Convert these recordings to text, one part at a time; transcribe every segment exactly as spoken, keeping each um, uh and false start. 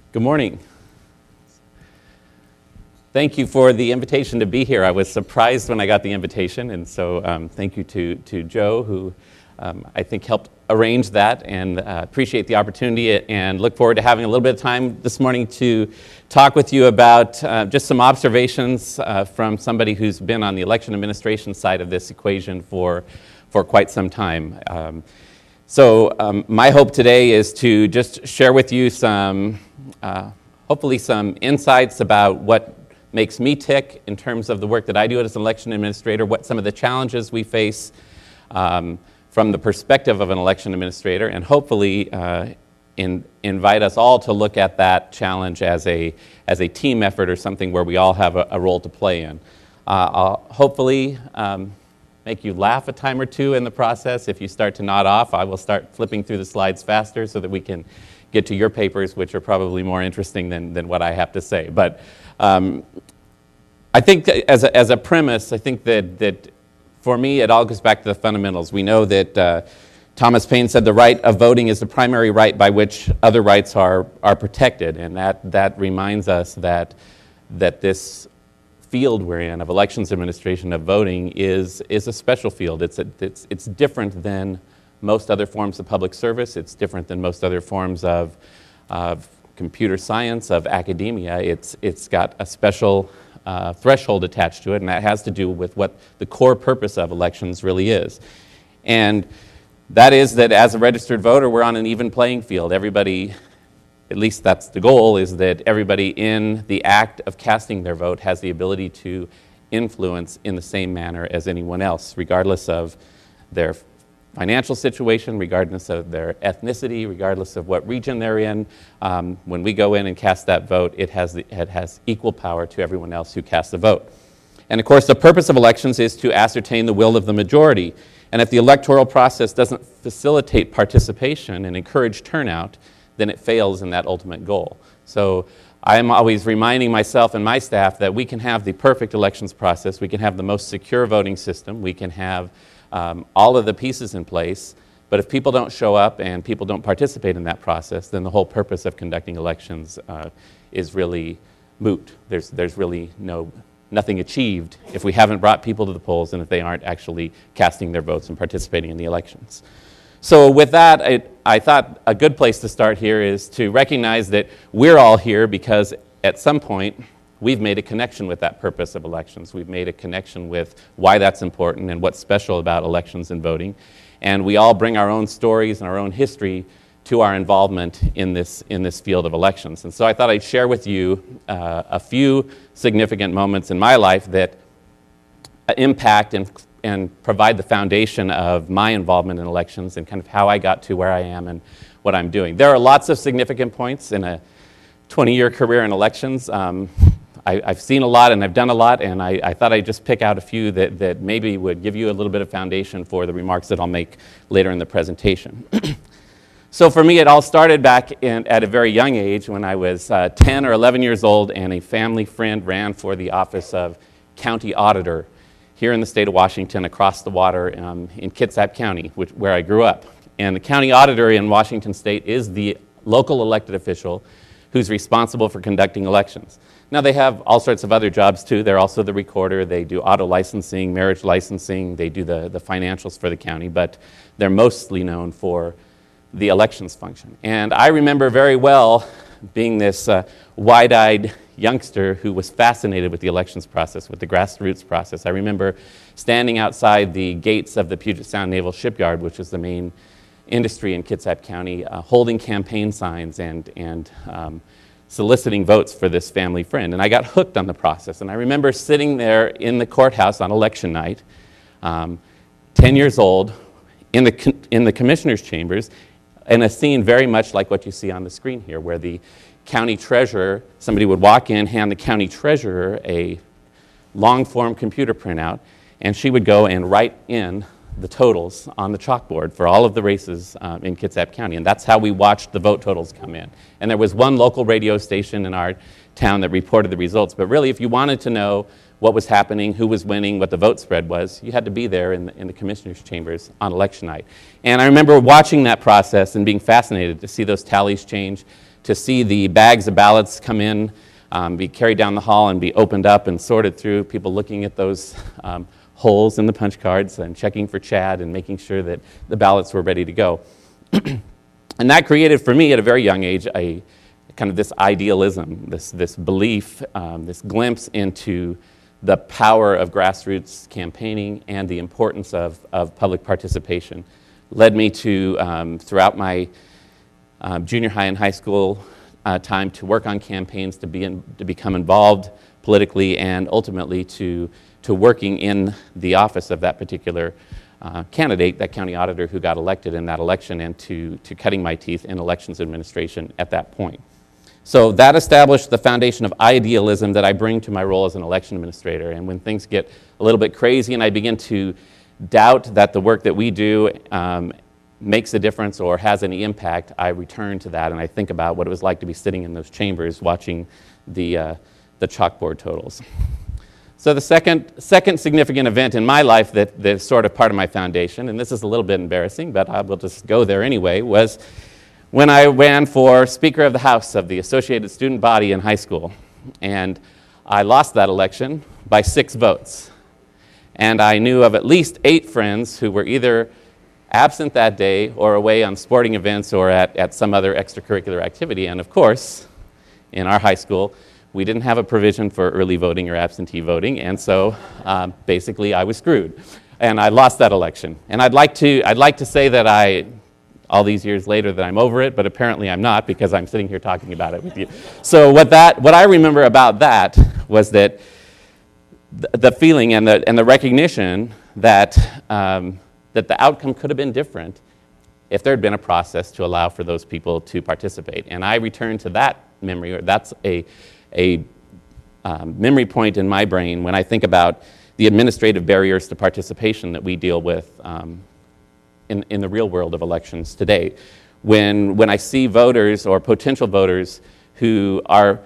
Good morning. Thank you for the invitation to be here. I was surprised when I got the invitation, and so um, thank you to, to Joe, who um, I think helped arrange that, and uh, appreciate the opportunity and look forward to having a little bit of time this morning to talk with you about uh, just some observations uh, from somebody who's been on the election administration side of this equation for, for quite some time. Um, so um, my hope today is to just share with you some Uh, hopefully some insights about what makes me tick in terms of the work that I do as an election administrator, what some of the challenges we face um, from the perspective of an election administrator, and hopefully uh, in, invite us all to look at that challenge as a, as a team effort or something where we all have a, a role to play in. Uh, I'll hopefully um, make you laugh a time or two in the process. If you start to nod off, I will start flipping through the slides faster so that we can get to your papers, which are probably more interesting than, than what I have to say. But um, I think as a, as a premise, I think that, that for me, it all goes back to the fundamentals. We know that uh, Thomas Paine said the right of voting is the primary right by which other rights are, are protected, and that, that reminds us that, that this field we're in of elections administration, of voting, is, is a special field. It's, a, it's, it's different than most other forms of public service. It's different than most other forms of, of computer science, of academia. It's, it's got a special uh, threshold attached to it, and that has to do with what the core purpose of elections really is. And that is that as a registered voter, we're on an even playing field. Everybody, at least that's the goal, is that everybody in the act of casting their vote has the ability to influence in the same manner as anyone else, regardless of their financial situation, regardless of their ethnicity, regardless of what region they're in. Um, when we go in and cast that vote, it has, the, it has equal power to everyone else who casts the vote. And of course, the purpose of elections is to ascertain the will of the majority. And if the electoral process doesn't facilitate participation and encourage turnout, then it fails in that ultimate goal. So I'm always reminding myself and my staff that we can have the perfect elections process, we can have the most secure voting system, we can have Um, all of the pieces in place, but if people don't show up and people don't participate in that process, then the whole purpose of conducting elections uh, is really moot. There's, there's really no, nothing achieved if we haven't brought people to the polls and if they aren't actually casting their votes and participating in the elections. So with that, I, I thought a good place to start here is to recognize that we're all here because at some point we've made a connection with that purpose of elections. We've made a connection with why that's important and what's special about elections and voting. And we all bring our own stories and our own history to our involvement in this, in this field of elections. And so I thought I'd share with you uh, a few significant moments in my life that impact and, and provide the foundation of my involvement in elections and kind of how I got to where I am and what I'm doing. There are lots of significant points in a twenty-year career in elections. Um, I, I've seen a lot and I've done a lot, and I, I thought I'd just pick out a few that, that maybe would give you a little bit of foundation for the remarks that I'll make later in the presentation. So for me, it all started back in, at a very young age when I was uh, ten or eleven years old, and a family friend ran for the office of county auditor here in the state of Washington, across the water um, in Kitsap County, which, where I grew up. And the county auditor in Washington state is the local elected official who's responsible for conducting elections. Now, they have all sorts of other jobs, too. They're also the recorder. They do auto licensing, marriage licensing. They do the, the financials for the county, but they're mostly known for the elections function. And I remember very well being this uh, wide-eyed youngster who was fascinated with the elections process, with the grassroots process. I remember standing outside the gates of the Puget Sound Naval Shipyard, which is the main industry in Kitsap County, uh, holding campaign signs and, and um, soliciting votes for this family friend. And I got hooked on the process. And I remember sitting there in the courthouse on election night, um, ten years old, in the, con- in the commissioner's chambers, in a scene very much like what you see on the screen here, where the county treasurer, somebody would walk in, hand the county treasurer a long-form computer printout, and she would go and write in the totals on the chalkboard for all of the races um, in Kitsap County. And that's how we watched the vote totals come in. And there was one local radio station in our town that reported the results. But really, if you wanted to know what was happening, who was winning, what the vote spread was, you had to be there in the, in the commissioner's chambers on election night. And I remember watching that process and being fascinated to see those tallies change, to see the bags of ballots come in, um, be carried down the hall and be opened up and sorted through, people looking at those um, holes in the punch cards and checking for Chad and making sure that the ballots were ready to go. And that created for me at a very young age a kind of this idealism, this, this belief, um, this glimpse into the power of grassroots campaigning and the importance of, of public participation. Led me to, um, throughout my uh, junior high and high school uh, time, to work on campaigns, to, be in, to become involved politically, and ultimately to, to working in the office of that particular uh, candidate, that county auditor who got elected in that election, and to, to cutting my teeth in elections administration at that point. So that established the foundation of idealism that I bring to my role as an election administrator. And when things get a little bit crazy and I begin to doubt that the work that we do um, makes a difference or has any impact, I return to that and I think about what it was like to be sitting in those chambers watching the, uh, the chalkboard totals. So the second, second significant event in my life that, that is sort of part of my foundation, and this is a little bit embarrassing, but I will just go there anyway, was when I ran for Speaker of the House of the Associated Student Body in high school. And I lost that election by six votes. And I knew of at least eight friends who were either absent that day or away on sporting events or at, at some other extracurricular activity. And of course, in our high school, we didn't have a provision for early voting or absentee voting, and so um, basically I was screwed. And I lost that election. And I'd like to, I'd like to say that I, all these years later, that I'm over it, but apparently I'm not, because I'm sitting here talking about it with you. So what that, what I remember about that was that th- the feeling and the and the recognition that um, that the outcome could have been different if there had been a process to allow for those people to participate. And I return to that memory, or that's a a um, memory point in my brain when I think about the administrative barriers to participation that we deal with um, In, in the real world of elections today. When, when I see voters or potential voters who are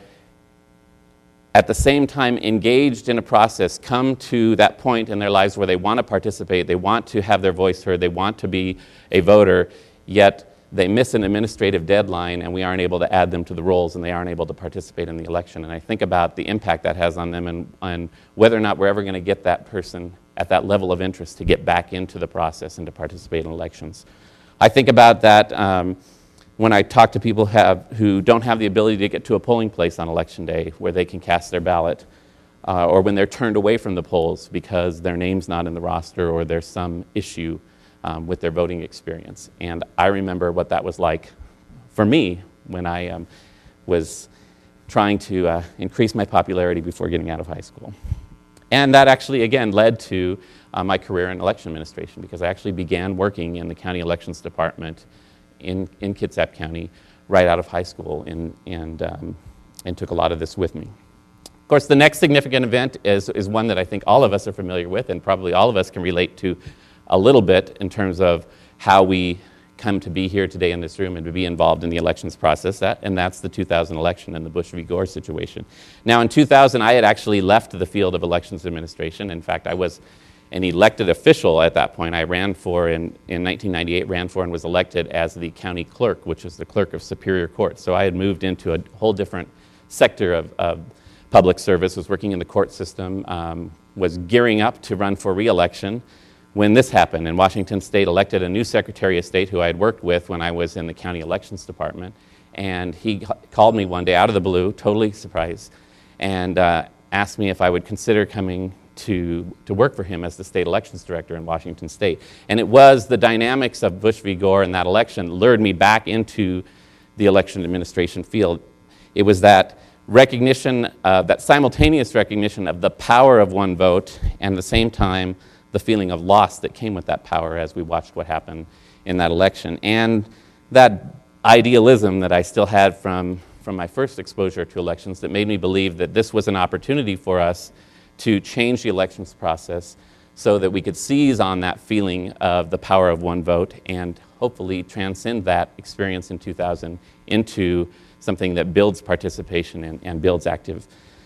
at the same time engaged in a process come to that point in their lives where they want to participate, they want to have their voice heard, they want to be a voter, yet they miss an administrative deadline and we aren't able to add them to the rolls and they aren't able to participate in the election. And I think about the impact that has on them and, and whether or not we're ever going to get that person at that level of interest to get back into the process and to participate in elections. I think about that um, when I talk to people have, who don't have the ability to get to a polling place on election day where they can cast their ballot, uh, or when they're turned away from the polls because their name's not in the roster or there's some issue um, with their voting experience. And I remember what that was like for me when I um, was trying to uh, increase my popularity before getting out of high school. And that actually, again, led to uh, my career in election administration, because I actually began working in the county elections department in, in Kitsap County right out of high school, and, and, um, and took a lot of this with me. Of course, the next significant event is, is one that I think all of us are familiar with, and probably all of us can relate to a little bit in terms of how we come to be here today in this room and to be involved in the elections process, that, and that's the two thousand election and the Bush v. Gore situation. Now, in two thousand, I had actually left the field of elections administration. In fact, I was an elected official at that point. I ran for, in, in nineteen ninety-eight, ran for and was elected as the county clerk, which is the clerk of Superior Court. So I had moved into a whole different sector of, of public service, was working in the court system, um, was gearing up to run for re-election when this happened. And Washington State elected a new Secretary of State who I had worked with when I was in the county elections department. And he called me one day out of the blue, totally surprised, and uh, asked me if I would consider coming to, to work for him as the state elections director in Washington State. And it was the dynamics of Bush v. Gore and that election lured me back into the election administration field. It was that recognition, uh, that simultaneous recognition of the power of one vote, and at the same time, the feeling of loss that came with that power as we watched what happened in that election. And that idealism that I still had from, from my first exposure to elections that made me believe that this was an opportunity for us to change the elections process so that we could seize on that feeling of the power of one vote and hopefully transcend that experience in two thousand into something that builds participation and, and builds active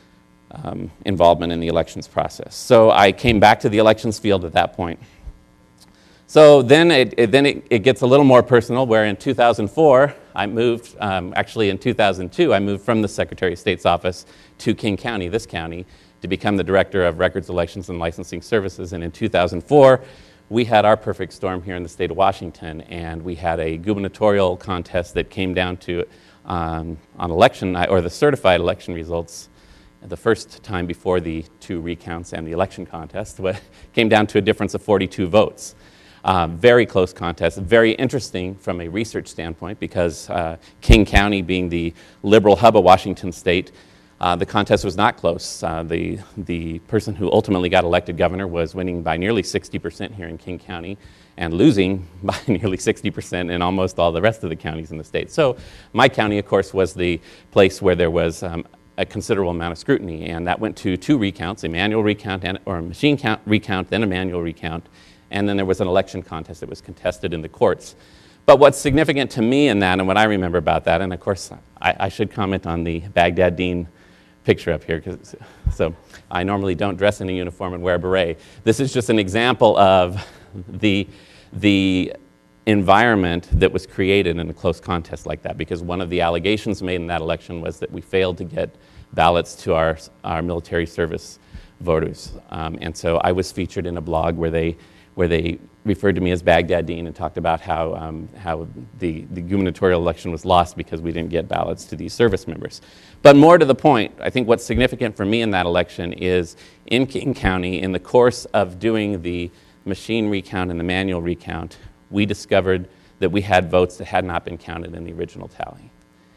Um, involvement in the elections process. So I came back to the elections field at that point. So then it, it then it, it gets a little more personal, where in two thousand four, I moved, um, actually in two thousand two, I moved from the Secretary of State's office to King County, this county, to become the Director of Records, Elections, and Licensing Services. And in two thousand four, we had our perfect storm here in the state of Washington, and we had a gubernatorial contest that came down to, um, on election night, or the certified election results, the first time before the two recounts and the election contest, came down to a difference of forty-two votes. Uh, very close contest, very interesting from a research standpoint, because uh, King County being the liberal hub of Washington state, uh, the contest was not close. Uh, the, the person who ultimately got elected governor was winning by nearly sixty percent here in King County and losing by nearly sixty percent in almost all the rest of the counties in the state. So my county, of course, was the place where there was um, a considerable amount of scrutiny, and that went to two recounts, a manual recount and, or a machine count recount, then a manual recount. And then there was an election contest that was contested in the courts. But what's significant to me in that, and what I remember about that, and of course I, I should comment on the Baghdad Dean picture up here, cause, so I normally don't dress in a uniform and wear a beret. This is just an example of the, the environment that was created in a close contest like that, because one of the allegations made in that election was that we failed to get ballots to our, our military service voters. Um, and so I was featured in a blog where they where they referred to me as Baghdad Dean and talked about how, um, how the, the gubernatorial election was lost because we didn't get ballots to these service members. But more to the point, I think what's significant for me in that election is in King County, in the course of doing the machine recount and the manual recount, we discovered that we had votes that had not been counted in the original tally.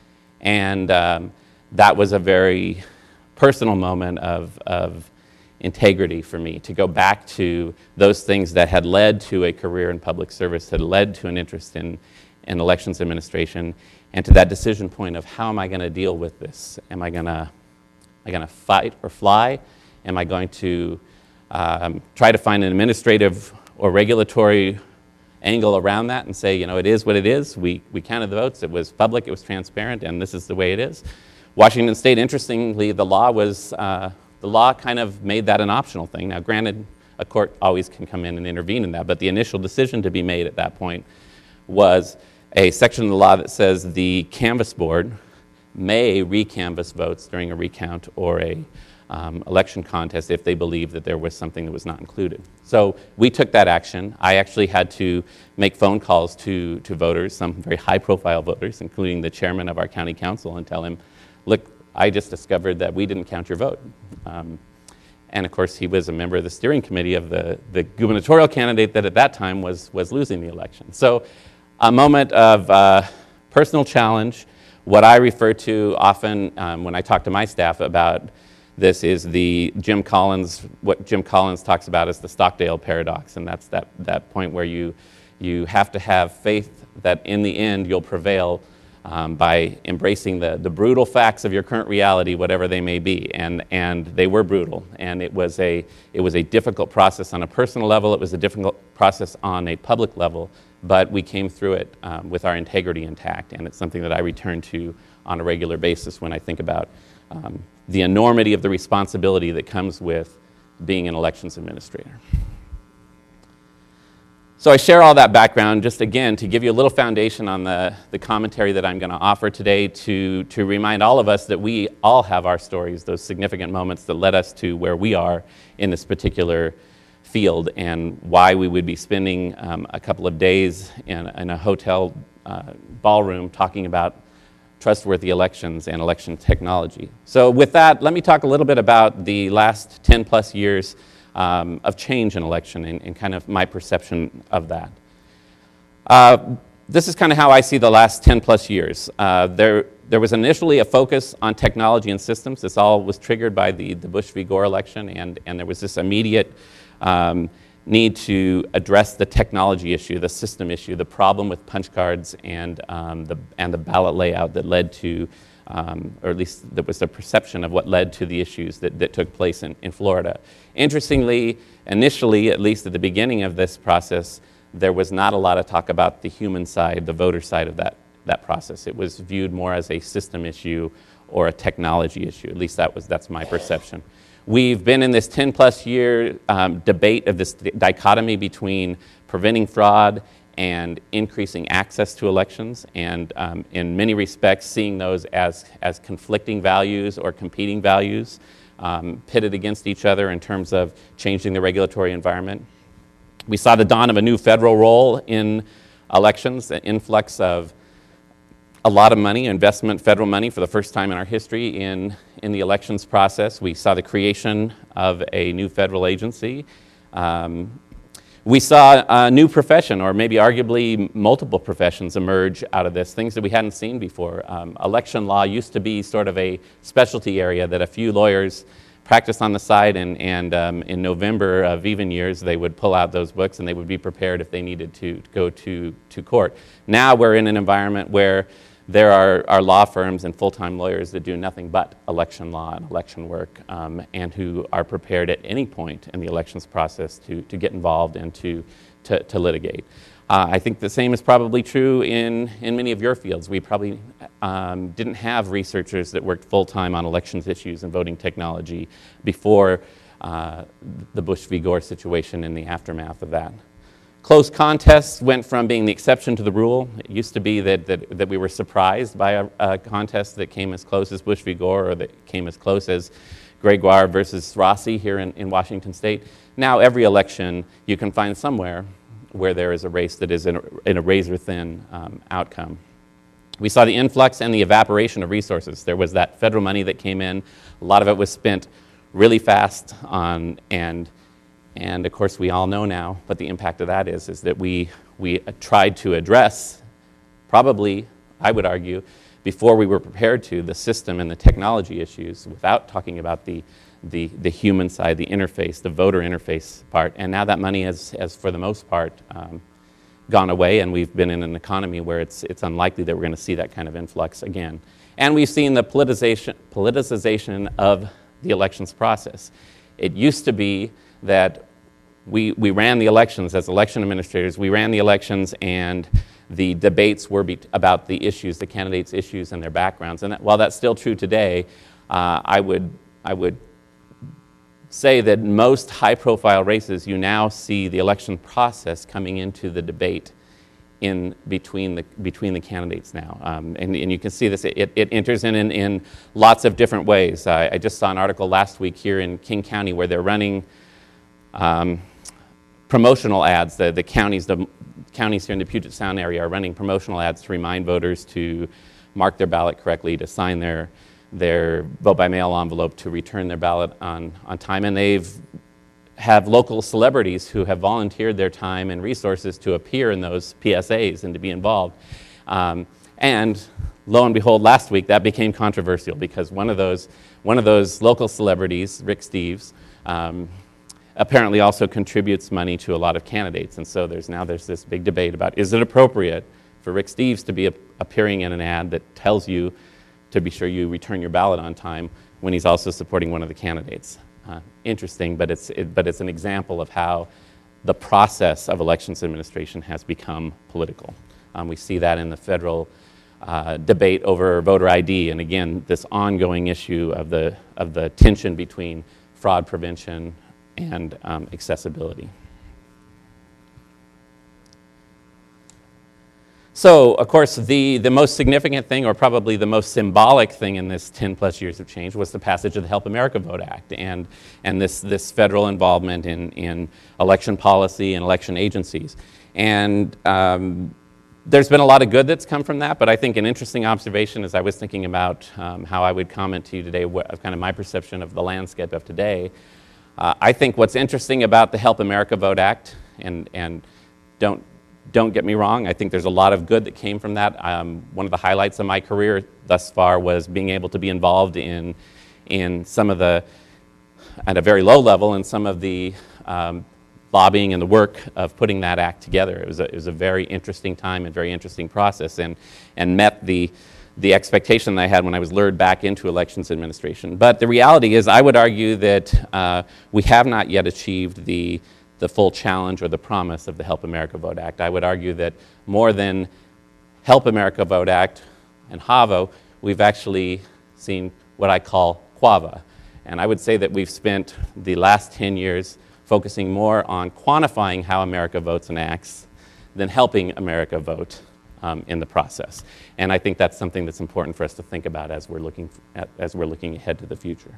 And um, that was a very personal moment of, of integrity for me, to go back to those things that had led to a career in public service, had led to an interest in, in elections administration, and to that decision point of how am I going to deal with this? Am I going to am I going to fight or fly? Am I going to um, try to find an administrative or regulatory angle around that and say, you know, it is what it is. We, we counted the votes. It was public. It was transparent. And this is the way it is. Washington State, interestingly, the law was uh, the law kind of made that an optional thing. Now, granted, a court always can come in and intervene in that, but the initial decision to be made at that point was a section of the law that says the canvass board may recanvass votes during a recount or a um, election contest if they believe that there was something that was not included. So we took that action. I actually had to make phone calls to, to voters, some very high-profile voters, including the chairman of our county council, and tell him, look, I just discovered that we didn't count your vote. Um, and of course, he was a member of the steering committee of the, the gubernatorial candidate that at that time was, was losing the election. So a moment of uh, personal challenge. What I refer to often um, when I talk to my staff about this is the Jim Collins, what Jim Collins talks about as the Stockdale paradox, and that's that, that point where you, you have to have faith that in the end you'll prevail Um, by embracing the, the brutal facts of your current reality, whatever they may be. And, and they were brutal. And it was, a, it was a difficult process on a personal level. It was a difficult process on a public level. But we came through it um, with our integrity intact. And it's something that I return to on a regular basis when I think about um, the enormity of the responsibility that comes with being an elections administrator. So I share all that background just, again, to give you a little foundation on the, the commentary that I'm going to offer today, to, to remind all of us that we all have our stories, those significant moments that led us to where we are in this particular field, and why we would be spending um, a couple of days in, in a hotel uh, ballroom talking about trustworthy elections and election technology. So with that, let me talk a little bit about the last ten plus years Um, of change in election and, and kind of my perception of that. Uh, this is kind of how I see the last ten plus years. Uh, there, there was initially a focus on technology and systems. This all was triggered by the, the Bush v. Gore election, and, and there was this immediate um, need to address the technology issue, the system issue, the problem with punch cards and, um, the, and the ballot layout that led to Um, or at least there was a perception of what led to the issues that, that took place in, in Florida. Interestingly, initially, at least at the beginning of this process, there was not a lot of talk about the human side, the voter side of that, that process. It was viewed more as a system issue or a technology issue. At least that was, that's my perception. We've been in this ten plus year um, debate of this dichotomy between preventing fraud and increasing access to elections, and um, in many respects seeing those as, as conflicting values or competing values, um, pitted against each other in terms of changing the regulatory environment. We saw the dawn of a new federal role in elections, an influx of a lot of money, investment, federal money for the first time in our history in, in the elections process. We saw the creation of a new federal agency. Um, we saw a new profession, or maybe arguably multiple professions, emerge out of this, things that we hadn't seen before. Um, election law used to be sort of a specialty area that a few lawyers practiced on the side, and, and um, in November of even years, they would pull out those books and they would be prepared if they needed to go to, to court. Now we're in an environment where there are, are law firms and full-time lawyers that do nothing but election law and election work, um, and who are prepared at any point in the elections process to, to get involved and to, to, to litigate. Uh, I think the same is probably true in, in many of your fields. We probably um, didn't have researchers that worked full-time on elections issues and voting technology before uh, the Bush v. Gore situation and the aftermath of that. Close contests went from being the exception to the rule. It used to be that, that, that we were surprised by a, a contest that came as close as Bush v. Gore, or that came as close as Gregoire versus Rossi here in, in Washington State. Now every election you can find somewhere where there is a race that is in a, in a razor-thin um, outcome. We saw the influx and the evaporation of resources. There was that federal money that came in. A lot of it was spent really fast on, and And of course, we all know now what the impact of that is, is that we, we tried to address, probably, I would argue, before we were prepared to, the system and the technology issues without talking about the, the, the human side, the interface, the voter interface part. And now that money has, has for the most part, um, gone away, and we've been in an economy where it's, it's unlikely that we're going to see that kind of influx again. And we've seen the politicization, politicization of the elections process. It used to be that we, we ran the elections as election administrators. We ran the elections, and the debates were be about the issues, the candidates' issues and their backgrounds. And that, while that's still true today, uh, I would I would say that most high-profile races, you now see the election process coming into the debate in between the between the candidates now, um, and, and you can see this. It, it enters in, in in lots of different ways. Uh, I just saw an article last week here in King County where they're running um, promotional ads. The the counties the counties here in the Puget Sound area are running promotional ads to remind voters to mark their ballot correctly, to sign their their vote by mail envelope, to return their ballot on on time, and they've have local celebrities who have volunteered their time and resources to appear in those P S As and to be involved. Um, and lo and behold, last week that became controversial because one of those one of those local celebrities, Rick Steves, um, apparently also contributes money to a lot of candidates. And so there's now there's this big debate about, is it appropriate for Rick Steves to be a, appearing in an ad that tells you to be sure you return your ballot on time when he's also supporting one of the candidates? Uh, interesting, but it's it, but it's an example of how the process of elections administration has become political. Um, we see that in the federal uh, debate over voter I D, and again, this ongoing issue of the of the tension between fraud prevention and um, accessibility. So, of course, the, the most significant thing, or probably the most symbolic thing in this ten plus years of change, was the passage of the Help America Vote Act and, and this, this federal involvement in, in election policy and election agencies. And um, there's been a lot of good that's come from that, but I think an interesting observation as I was thinking about um, how I would comment to you today, what, kind of my perception of the landscape of today, uh, I think what's interesting about the Help America Vote Act, and, and don't Don't get me wrong, I think there's a lot of good that came from that. Um, one of the highlights of my career thus far was being able to be involved in, in some of the, at a very low level, in some of the um, lobbying and the work of putting that act together. It was a, it was a very interesting time and very interesting process, and, and met the, the expectation that I had when I was lured back into elections administration. But the reality is, I would argue that uh, we have not yet achieved the the full challenge or the promise of the Help America Vote Act. I would argue that more than Help America Vote Act and HAVO, we've actually seen what I call QAVA. And I would say that we've spent the last ten years focusing more on quantifying how America votes and acts than helping America vote um, in the process. And I think that's something that's important for us to think about as we're looking at, as we're looking ahead to the future.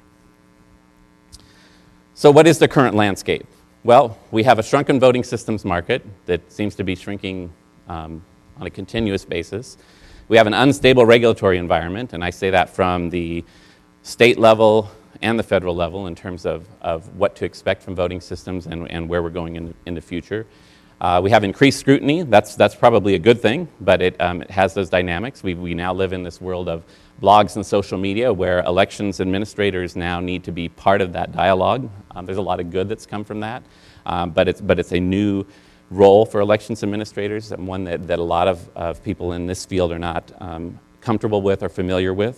So what is the current landscape? Well, we have a shrunken voting systems market that seems to be shrinking um, on a continuous basis. We have an unstable regulatory environment, and I say that from the state level and the federal level in terms of, of what to expect from voting systems and, and where we're going in, in the future. Uh, we have increased scrutiny. That's, that's probably a good thing, but it, um, it has those dynamics. We, we now live in this world of blogs and social media where elections administrators now need to be part of that dialogue. Um, there's a lot of good that's come from that, um, but, it's, but it's a new role for elections administrators, and one that, that a lot of, of people in this field are not um, comfortable with or familiar with.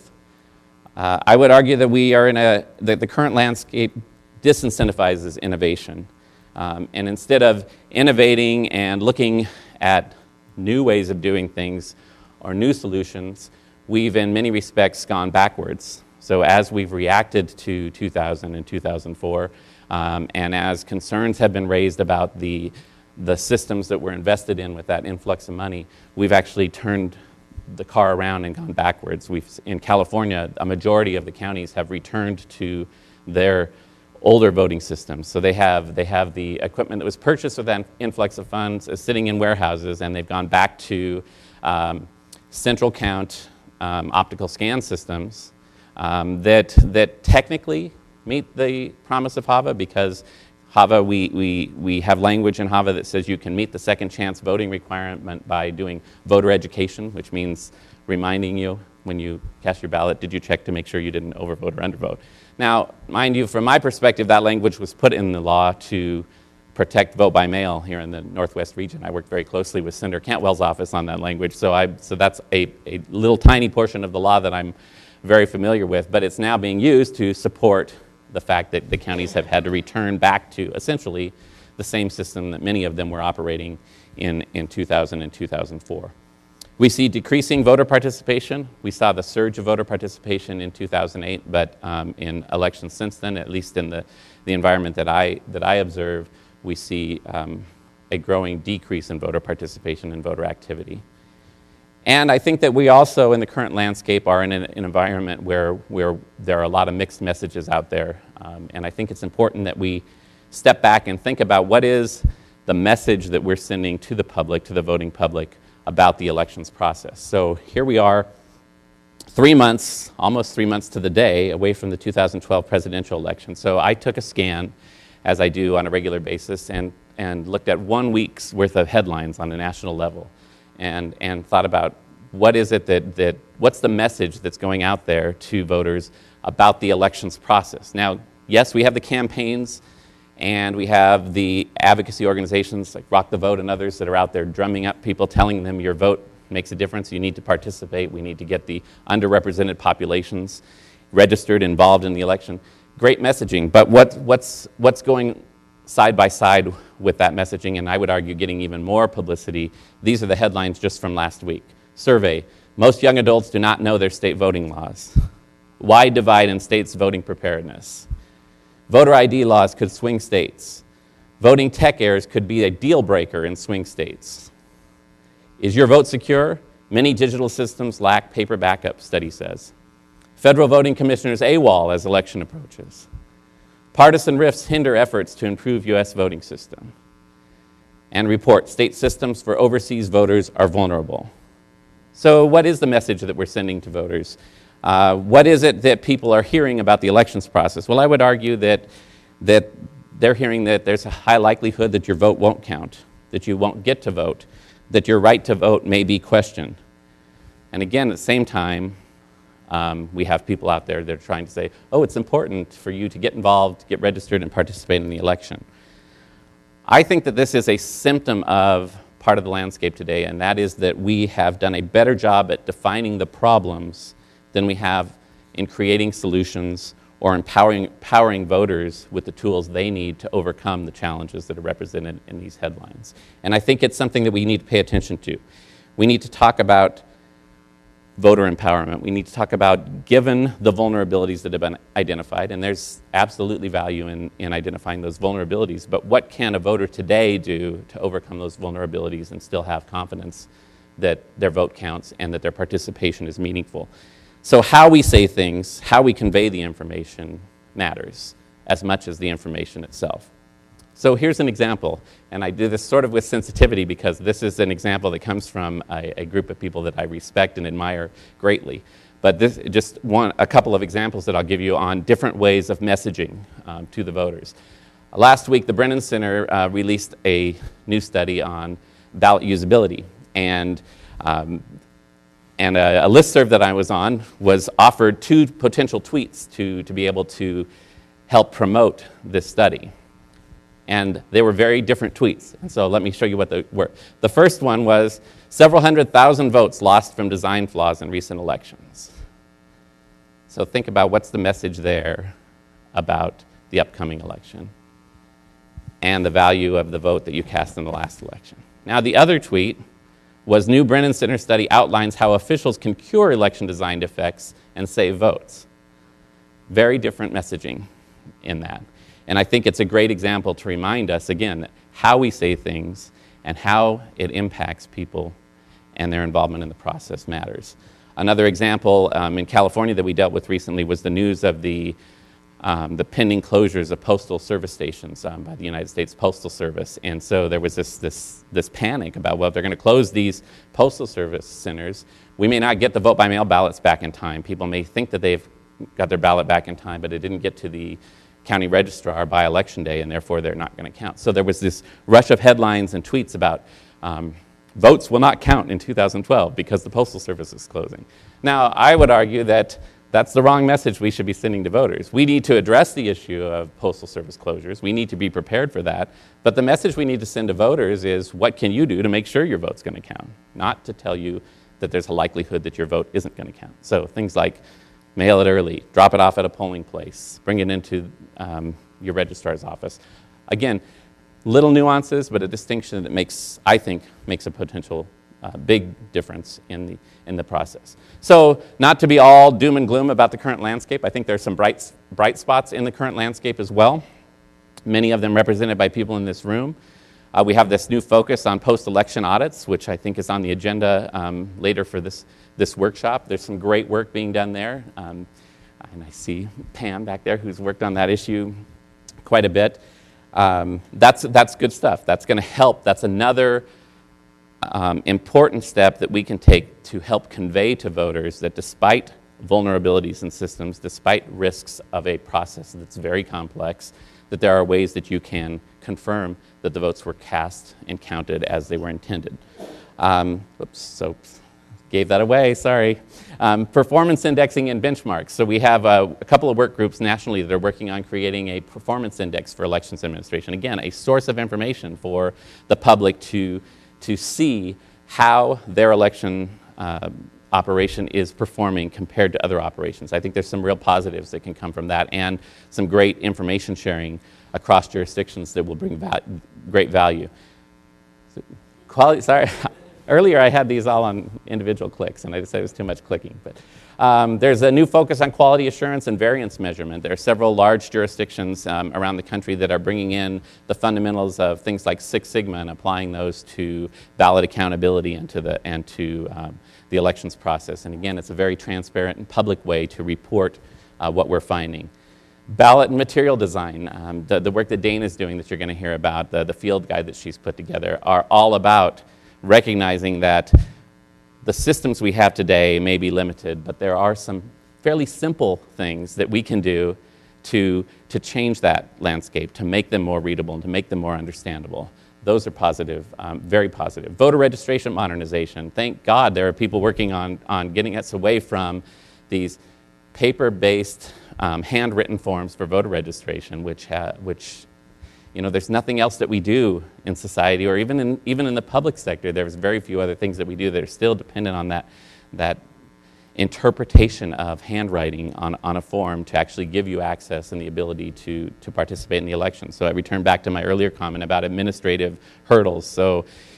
Uh, I would argue that we are in a, that the current landscape disincentivizes innovation. Um, and instead of innovating and looking at new ways of doing things or new solutions, we've in many respects gone backwards. So as we've reacted to two thousand and two thousand four, um, and as concerns have been raised about the, the systems that we're invested in with that influx of money, we've actually turned the car around and gone backwards. We've, in California, a majority of the counties have returned to their older voting systems. So they have, they have the equipment that was purchased with that influx of funds is sitting in warehouses, and they've gone back to um, central count um, optical scan systems um, that, that technically meet the promise of HAVA, because HAVA, we, we, we have language in HAVA that says you can meet the second chance voting requirement by doing voter education, which means reminding you when you cast your ballot, did you check to make sure you didn't overvote or undervote? Now, mind you, from my perspective, that language was put in the law to protect vote by mail here in the Northwest region. I worked very closely with Senator Cantwell's office on that language, so, I, so that's a, a little tiny portion of the law that I'm very familiar with, but it's now being used to support the fact that the counties have had to return back to essentially the same system that many of them were operating in, in two thousand and two thousand four. We see decreasing voter participation. We saw the surge of voter participation in two thousand eight, but um, in elections since then, at least in the, the environment that I, that I observe, we see um, a growing decrease in voter participation and voter activity. And I think that we also, in the current landscape, are in an, an environment where, where there are a lot of mixed messages out there. Um, and I think it's important that we step back and think about what is the message that we're sending to the public, to the voting public, about the elections process. So here we are, three months, almost three months to the day, away from the two thousand twelve presidential election. So I took a scan, as I do on a regular basis, and, and looked at one week's worth of headlines on a national level. And, and thought about what is it that, that, what's the message that's going out there to voters about the elections process. Now, yes, we have the campaigns, and we have the advocacy organizations like Rock the Vote and others that are out there drumming up people, telling them your vote makes a difference, you need to participate, we need to get the underrepresented populations registered, involved in the election. Great messaging, but what, what's, what's going side by side with that messaging, and I would argue getting even more publicity? These are the headlines just from last week. Survey: most young adults do not know their state voting laws. Wide divide in states' voting preparedness. Voter I D laws could swing states. Voting tech errors could be a deal breaker in swing states. Is your vote secure? Many digital systems lack paper backup, study says. Federal voting commissioners AWOL as election approaches. Partisan rifts hinder efforts to improve U S voting system. And report: state systems for overseas voters are vulnerable. So what is the message that we're sending to voters? Uh, what is it that people are hearing about the elections process? Well, I would argue that, that they're hearing that there's a high likelihood that your vote won't count, that you won't get to vote, that your right to vote may be questioned. And again, at the same time, Um, we have people out there that are trying to say, oh, it's important for you to get involved, get registered, and participate in the election. I think that this is a symptom of part of the landscape today, and that is that we have done a better job at defining the problems than we have in creating solutions or empowering, empowering voters with the tools they need to overcome the challenges that are represented in these headlines. And I think it's something that we need to pay attention to. We need to talk about voter empowerment. We need to talk about, given the vulnerabilities that have been identified, and there's absolutely value in, in identifying those vulnerabilities, but what can a voter today do to overcome those vulnerabilities and still have confidence that their vote counts and that their participation is meaningful? So how we say things, how we convey the information matters as much as the information itself. So here's an example, and I do this sort of with sensitivity because this is an example that comes from a, a group of people that I respect and admire greatly. But this just one, a couple of examples that I'll give you on different ways of messaging um, to the voters. Last week, the Brennan Center uh, released a new study on ballot usability, and um, and a, a listserv that I was on was offered two potential tweets to, to be able to help promote this study. And they were very different tweets. And so let me show you what they were. The first one was, several hundred thousand votes lost from design flaws in recent elections. So think about what's the message there about the upcoming election and the value of the vote that you cast in the last election. Now the other tweet was, new Brennan Center study outlines how officials can cure election design defects and save votes. Very different messaging in that. And I think it's a great example to remind us, again, how we say things and how it impacts people and their involvement in the process matters. Another example um, in California that we dealt with recently was the news of the, um, the pending closures of postal service stations um, by the United States Postal Service. And so there was this, this, this panic about, well, if they're going to close these postal service centers, we may not get the vote-by-mail ballots back in time. People may think that they've got their ballot back in time, but it didn't get to the county registrar by election day, and therefore they're not going to count. So there was this rush of headlines and tweets about um, votes will not count in two thousand twelve because the Postal Service is closing. Now, I would argue that that's the wrong message we should be sending to voters. We need to address the issue of Postal Service closures. We need to be prepared for that. But the message we need to send to voters is, what can you do to make sure your vote's going to count? Not to tell you that there's a likelihood that your vote isn't going to count. So things like mail it early, drop it off at a polling place, bring it into um, your registrar's office. Again, little nuances, but a distinction that makes, I think, makes a potential uh, big difference in the, in the process. So not to be all doom and gloom about the current landscape, I think there are some bright, bright spots in the current landscape as well, many of them represented by people in this room. Uh, we have this new focus on post-election audits, which I think is on the agenda um, later for this this workshop. There's some great work being done there. Um, and I see Pam back there who's worked on that issue quite a bit. Um, that's, that's good stuff. That's going to help. That's another um, important step that we can take to help convey to voters that despite vulnerabilities in systems, despite risks of a process that's very complex, that there are ways that you can confirm that the votes were cast and counted as they were intended. Um, oops, so gave that away, sorry. Um, performance indexing and benchmarks. So we have uh, a couple of work groups nationally that are working on creating a performance index for elections administration. Again, a source of information for the public to, to see how their election uh, operation is performing compared to other operations. I think there's some real positives that can come from that, and some great information sharing across jurisdictions that will bring va- great value. So, quality, sorry. Earlier I had these all on individual clicks, and I decided it was too much clicking. But um, there's a new focus on quality assurance and variance measurement. There are several large jurisdictions um, around the country that are bringing in the fundamentals of things like Six Sigma and applying those to ballot accountability and to the, and to, um, the elections process. And again, it's a very transparent and public way to report uh, what we're finding. Ballot and material design, um, the, the work that Dane is doing that you're going to hear about, the, the field guide that she's put together, are all about recognizing that the systems we have today may be limited, but there are some fairly simple things that we can do to, to change that landscape, to make them more readable and to make them more understandable. Those are positive, um, very positive. Voter registration modernization. Thank God there are people working on, on getting us away from these paper-based, um, handwritten forms for voter registration, which, ha- which You know, there's nothing else that we do in society, or even in even in the public sector. There's very few other things that we do that are still dependent on that that interpretation of handwriting on, on a form to actually give you access and the ability to to participate in the election. So I return back to my earlier comment about administrative hurdles. So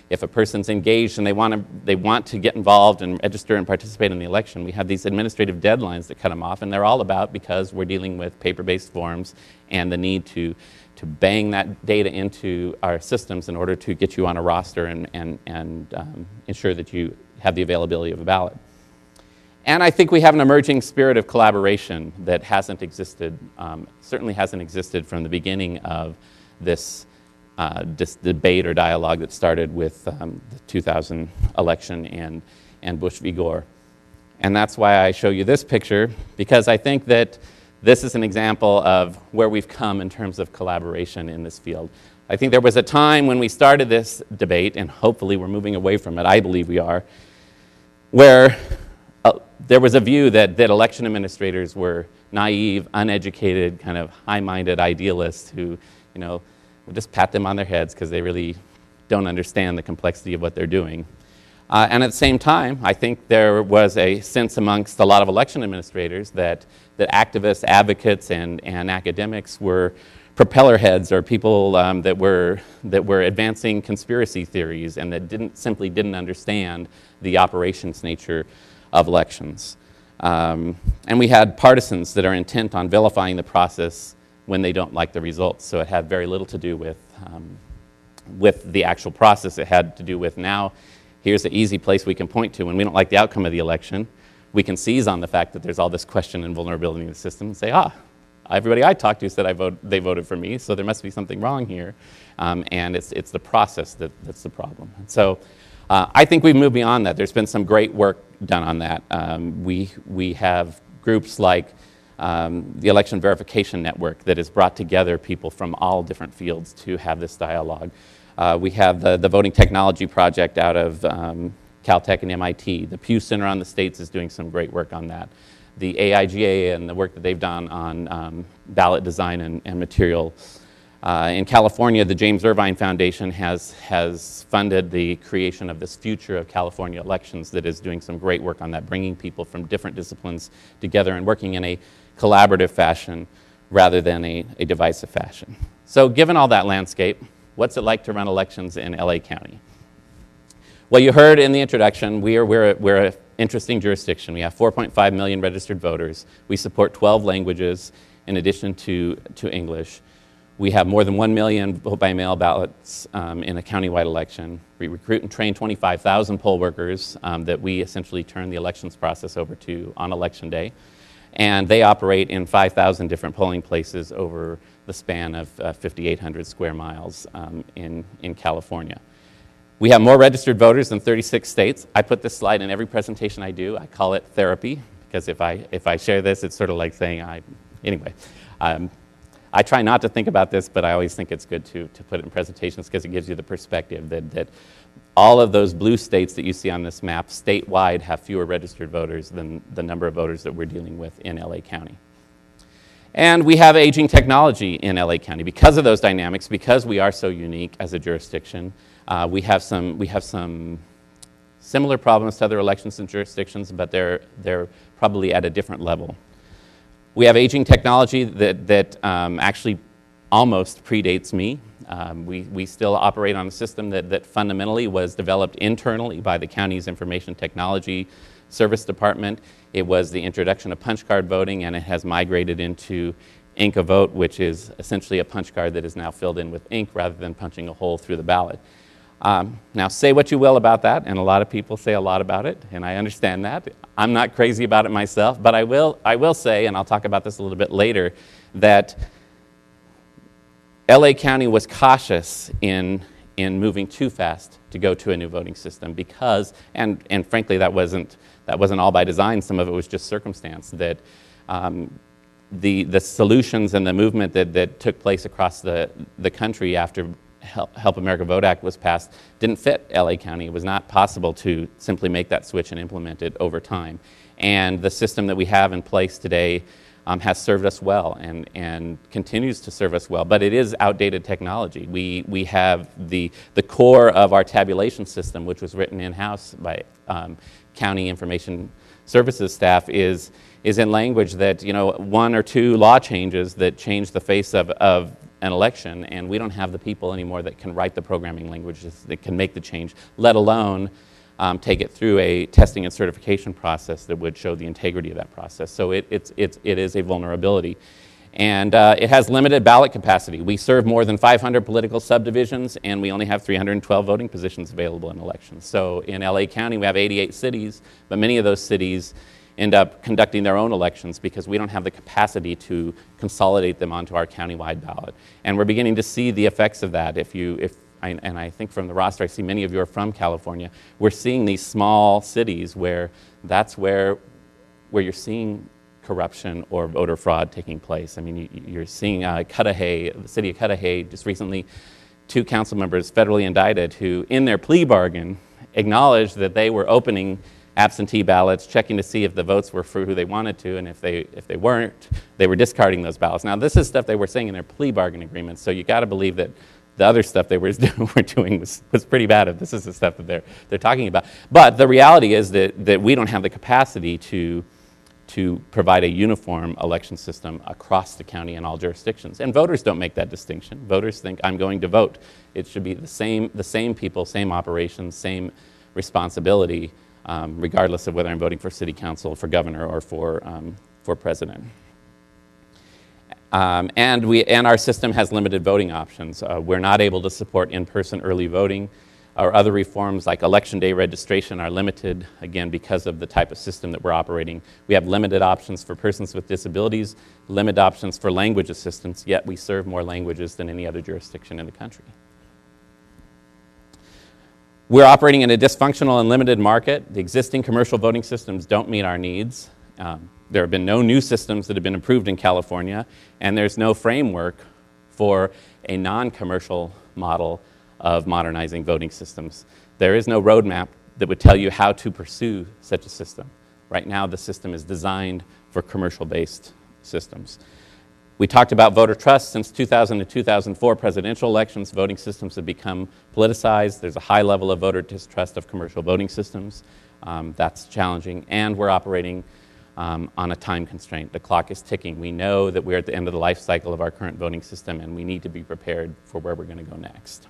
if a person's engaged and they want to they want to get involved and register and participate in the election, we have these administrative deadlines that cut them off, and they're all about because we're dealing with paper-based forms and the need to to bang that data into our systems in order to get you on a roster and and and um, ensure that you have the availability of a ballot. And I think we have an emerging spirit of collaboration that hasn't existed, um, certainly hasn't existed from the beginning of this, uh, this debate or dialogue that started with um, the two thousand election and, and Bush v. Gore. And that's why I show you this picture, because I think that this is an example of where we've come in terms of collaboration in this field. I think there was a time when we started this debate, and hopefully we're moving away from it, I believe we are, where uh, there was a view that, that election administrators were naive, uneducated, kind of high-minded idealists who, you know, would just pat them on their heads because they really don't understand the complexity of what they're doing. Uh, and at the same time, I think there was a sense amongst a lot of election administrators that, that activists, advocates, and, and academics were propeller heads, or people um, that were that were advancing conspiracy theories and that didn't simply didn't understand the operations nature of elections. Um, and we had partisans that are intent on vilifying the process when they don't like the results. So it had very little to do with um, with the actual process. It had to do with, now here's the easy place we can point to when we don't like the outcome of the election. We can seize on the fact that there's all this question and vulnerability in the system and say, ah, everybody I talked to said I vote, they voted for me, so there must be something wrong here. Um, and it's it's the process that, that's the problem. And so uh, I think we've moved beyond that. There's been some great work done on that. Um, we, we have groups like um, the Election Verification Network that has brought together people from all different fields to have this dialogue. Uh, we have the, the Voting Technology Project out of um, Caltech and M I T. The Pew Center on the States is doing some great work on that. The A I G A and the work that they've done on um, ballot design and, and material. Uh, in California, the James Irvine Foundation has, has funded the creation of this Future of California Elections that is doing some great work on that, bringing people from different disciplines together and working in a collaborative fashion rather than a, a divisive fashion. So given all that landscape, what's it like to run elections in L A County? Well, you heard in the introduction, we are, we're, we're an interesting jurisdiction. We have four point five million registered voters. We support twelve languages in addition to, to English. We have more than one million vote-by-mail ballots um, in a countywide election. We recruit and train twenty-five thousand poll workers um, that we essentially turn the elections process over to on election day. And they operate in five thousand different polling places over the span of uh, fifty-eight hundred square miles um, in, in California. We have more registered voters than thirty-six states. I put this slide in every presentation I do. I call it therapy, because if I if I share this, it's sort of like saying, I, anyway. Um, I try not to think about this, but I always think it's good to, to put it in presentations because it gives you the perspective that, that all of those blue states that you see on this map statewide have fewer registered voters than the number of voters that we're dealing with in L A County. And we have aging technology in L A County. Because of those dynamics, because we are so unique as a jurisdiction, uh, we have some we have some similar problems to other elections and jurisdictions, but they're they're probably at a different level. We have aging technology that that um, actually almost predates me. Um, we we still operate on a system that that fundamentally was developed internally by the county's Information Technology Service Department. It was the introduction of punch card voting, and it has migrated into Ink-A-Vote, which is essentially a punch card that is now filled in with ink rather than punching a hole through the ballot. Um, now, say what you will about that, and a lot of people say a lot about it, and I understand that. I'm not crazy about it myself, but I will, I will say, and I'll talk about this a little bit later, that L A County was cautious in in moving too fast to go to a new voting system because, and, and frankly, that wasn't that wasn't all by design. Some of it was just circumstance. That um, the the solutions and the movement that, that took place across the, the country after Help, Help America Vote Act was passed didn't fit L A County. It was not possible to simply make that switch and implement it over time. And the system that we have in place today Um, has served us well and, and continues to serve us well, but it is outdated technology. We we have the the core of our tabulation system, which was written in-house by um, county information services staff, is is in language that, you know, one or two law changes that change the face of, of an election, and we don't have the people anymore that can write the programming languages that can make the change, let alone um, take it through a testing and certification process that would show the integrity of that process. So it, it's, it's, it is a vulnerability. And uh, it has limited ballot capacity. We serve more than five hundred political subdivisions, and we only have three hundred twelve voting positions available in elections. So in L A County, we have eighty-eight cities, but many of those cities end up conducting their own elections because we don't have the capacity to consolidate them onto our countywide ballot. And we're beginning to see the effects of that. If you, if I, and I think from the roster, I see many of you are from California. We're seeing these small cities where that's where, where you're seeing corruption or voter fraud taking place. I mean, you, you're seeing uh, Cudahy, the city of Cudahy, just recently, two council members federally indicted who, in their plea bargain, acknowledged that they were opening absentee ballots, checking to see if the votes were for who they wanted to, and if they if they weren't, they were discarding those ballots. Now, this is stuff they were saying in their plea bargain agreements, so you got to believe that the other stuff they were, were doing was, was pretty bad if this is the stuff that they're they're talking about. But the reality is that that we don't have the capacity to to provide a uniform election system across the county in all jurisdictions. And voters don't make that distinction. Voters think, I'm going to vote. It should be the same, the same people, same operations, same responsibility, um, regardless of whether I'm voting for city council, for governor, or for, um, for president. Um, and, we, and our system has limited voting options. Uh, we're not able to support in-person early voting. Our other reforms like election day registration are limited, again, because of the type of system that we're operating. We have limited options for persons with disabilities, limited options for language assistance, yet we serve more languages than any other jurisdiction in the country. We're operating in a dysfunctional and limited market. The existing commercial voting systems don't meet our needs. Um, there have been no new systems that have been approved in California, and there's no framework for a non-commercial model of modernizing voting systems. There is no roadmap that would tell you how to pursue such a system. Right now, the system is designed for commercial-based systems. We talked about voter trust. Since two thousand to two thousand four presidential elections, voting systems have become politicized. There's a high level of voter distrust of commercial voting systems. Um, that's challenging, and we're operating um, on a time constraint. The clock is ticking. We know that we're at the end of the life cycle of our current voting system, and we need to be prepared for where we're going to go next.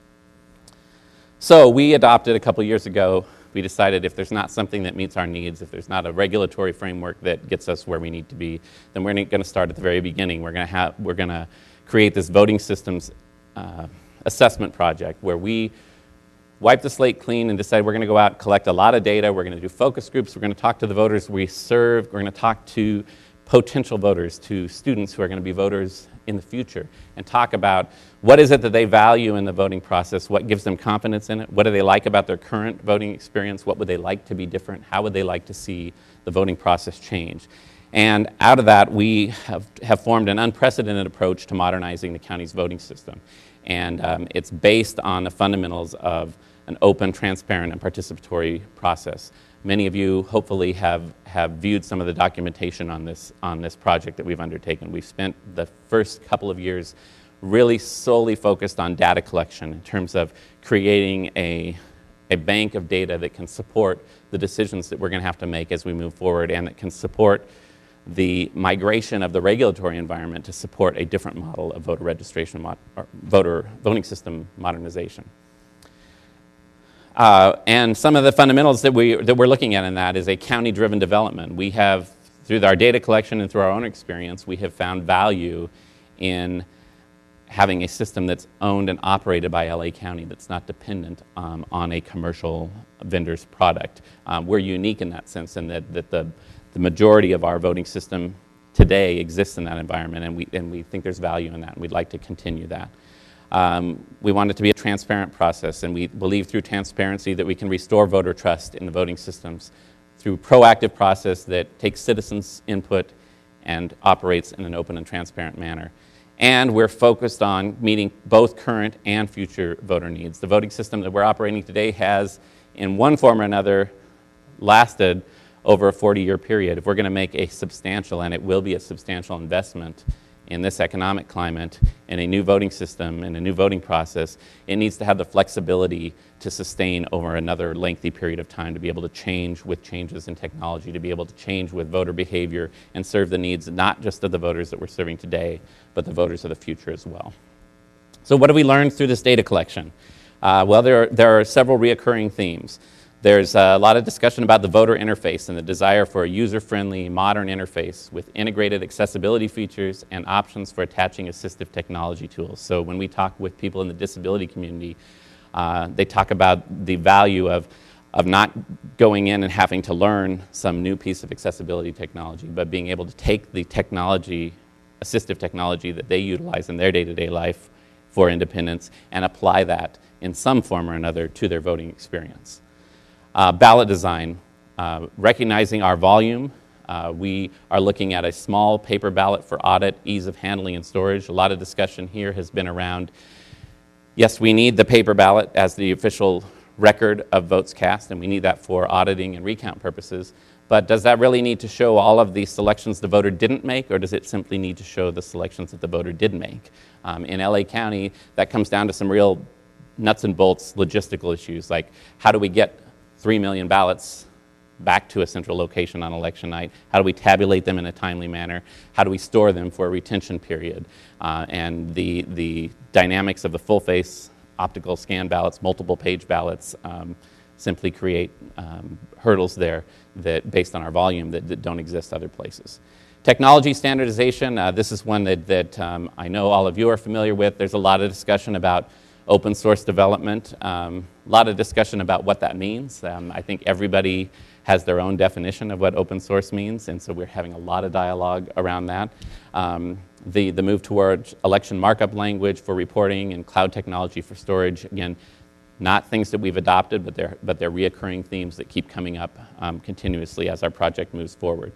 So we adopted a couple years ago, we decided if there's not something that meets our needs, if there's not a regulatory framework that gets us where we need to be, then we're going to start at the very beginning. We're going to have, we're going to create this voting systems uh, assessment project where we wipe the slate clean and decide we're going to go out and collect a lot of data. We're going to do focus groups. We're going to talk to the voters we serve. We're going to talk to potential voters, to students who are going to be voters in the future, and talk about what is it that they value in the voting process, what gives them confidence in it, what do they like about their current voting experience, what would they like to be different, how would they like to see the voting process change. And out of that, we have, have formed an unprecedented approach to modernizing the county's voting system. And um, it's based on the fundamentals of an open, transparent, and participatory process. Many of you hopefully have, have viewed some of the documentation on this, on this project that we've undertaken. We've spent the first couple of years really solely focused on data collection in terms of creating a, a bank of data that can support the decisions that we're going to have to make as we move forward, and that can support the migration of the regulatory environment to support a different model of voter registration, mod, or voter voting system modernization. Uh, and some of the fundamentals that, we, that we're looking at in that is a county-driven development. We have, through our data collection and through our own experience, we have found value in having a system that's owned and operated by L A County that's not dependent um, on a commercial vendor's product. Um, we're unique in that sense, in that, that the, the majority of our voting system today exists in that environment, and we, and we think there's value in that, and we'd like to continue that. Um, we want it to be a transparent process, and we believe through transparency that we can restore voter trust in the voting systems through proactive process that takes citizens' input and operates in an open and transparent manner. And we're focused on meeting both current and future voter needs. The voting system that we're operating today has, in one form or another, lasted over a forty-year period. If we're going to make a substantial, and it will be a substantial investment in this economic climate, in a new voting system, in a new voting process, it needs to have the flexibility to sustain over another lengthy period of time, to be able to change with changes in technology, to be able to change with voter behavior and serve the needs not just of the voters that we're serving today, but the voters of the future as well. So what have we learned through this data collection? Uh, well, there are, there are several reoccurring themes. There's a lot of discussion about the voter interface and the desire for a user-friendly, modern interface with integrated accessibility features and options for attaching assistive technology tools. So when we talk with people in the disability community, uh, they talk about the value of, of not going in and having to learn some new piece of accessibility technology, but being able to take the technology, assistive technology that they utilize in their day-to-day life for independence and apply that in some form or another to their voting experience. Uh, ballot design, uh, recognizing our volume, uh, we are looking at a small paper ballot for audit, ease of handling and storage. A lot of discussion here has been around, yes, we need the paper ballot as the official record of votes cast, and we need that for auditing and recount purposes, but does that really need to show all of the selections the voter didn't make, or does it simply need to show the selections that the voter did make? Um, in L A County, that comes down to some real nuts and bolts logistical issues, like how do we get three million ballots back to a central location on election night? How do we tabulate them in a timely manner? How do we store them for a retention period? Uh, and the, the dynamics of the full-face optical scan ballots, multiple page ballots, um, simply create um, hurdles there that, based on our volume, that, that don't exist other places. Technology standardization, uh, this is one that, that um, I know all of you are familiar with. There's a lot of discussion about open source development, um, a lot of discussion about what that means. Um, I think everybody has their own definition of what open source means, and so we're having a lot of dialogue around that. Um, the, the move towards election markup language for reporting and cloud technology for storage, again, not things that we've adopted, but they're, but they're reoccurring themes that keep coming up um, continuously as our project moves forward.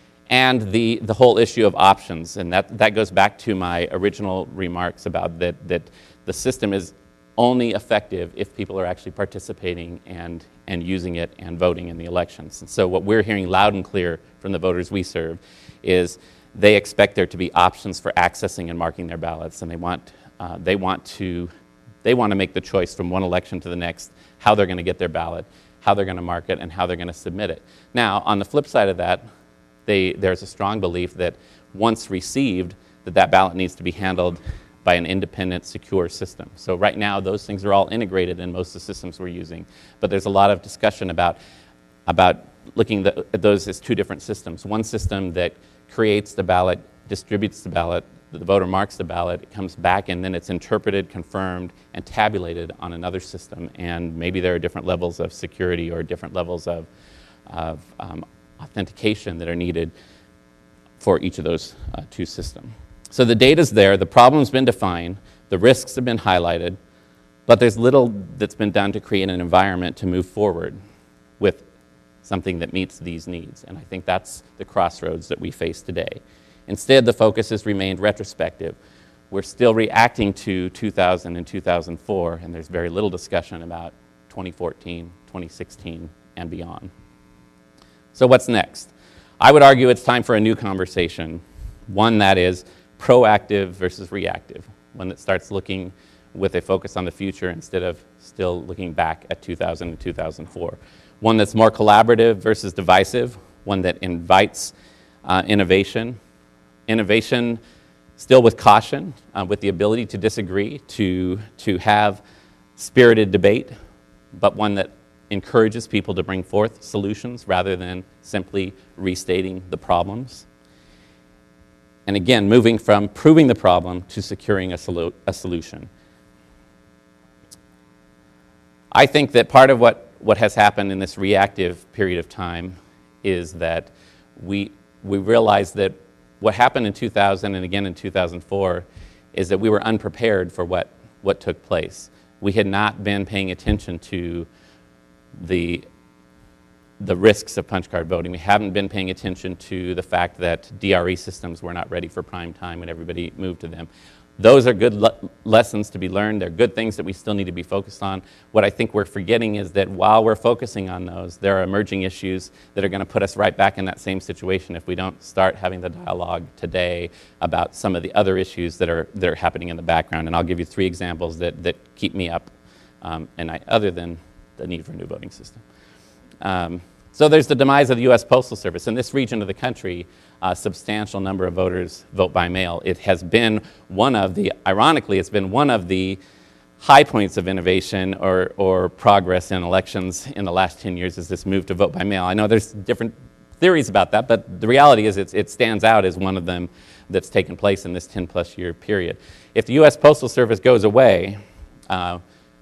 And the, the whole issue of options, and that, that goes back to my original remarks about that, that the system is only effective if people are actually participating and, and using it and voting in the elections. And so what we're hearing loud and clear from the voters we serve is they expect there to be options for accessing and marking their ballots, and they want, uh, they want to they want to make the choice from one election to the next how they're going to get their ballot, how they're going to mark it, and how they're going to submit it. Now, on the flip side of that, they, there's a strong belief that once received, that that ballot needs to be handled by an independent, secure system. So right now, those things are all integrated in most of the systems we're using, but there's a lot of discussion about, about looking the, at those as two different systems. One system that creates the ballot, distributes the ballot, the voter marks the ballot, it comes back, and then it's interpreted, confirmed, and tabulated on another system. And maybe there are different levels of security or different levels of, of um, authentication that are needed for each of those uh, two systems. So the data's there, the problem's been defined, the risks have been highlighted, but there's little that's been done to create an environment to move forward with something that meets these needs. And I think that's the crossroads that we face today. Instead, the focus has remained retrospective. We're still reacting to two thousand and two thousand four, and there's very little discussion about twenty fourteen, twenty sixteen, and beyond. So what's next? I would argue it's time for a new conversation, one that is proactive versus reactive, one that starts looking with a focus on the future instead of still looking back at two thousand and two thousand four. One that's more collaborative versus divisive, one that invites uh, innovation. Innovation still with caution, uh, with the ability to disagree, to, to have spirited debate, but one that encourages people to bring forth solutions rather than simply restating the problems. And again, moving from proving the problem to securing a, solu- a solution. I think that part of what, what has happened in this reactive period of time is that we, we realize that what happened in two thousand and again in two thousand four is that we were unprepared for what, what took place. We had not been paying attention to the, the risks of punch card voting. We haven't been paying attention to the fact that D R E systems were not ready for prime time when everybody moved to them. Those are good le- lessons to be learned. They're good things that we still need to be focused on. What I think we're forgetting is that while we're focusing on those, there are emerging issues that are going to put us right back in that same situation if we don't start having the dialogue today about some of the other issues that are that are happening in the background. And I'll give you three examples that, that keep me up, um, and I, other than the need for a new voting system. Um, so there's the demise of the U S Postal Service. In this region of the country, a substantial number of voters vote by mail. It has been one of the, ironically, it's been one of the high points of innovation or, or progress in elections in the last ten years is this move to vote by mail. I know there's different theories about that, but the reality is it's, it stands out as one of them that's taken place in this ten plus year period. If the U S Postal Service goes away, uh,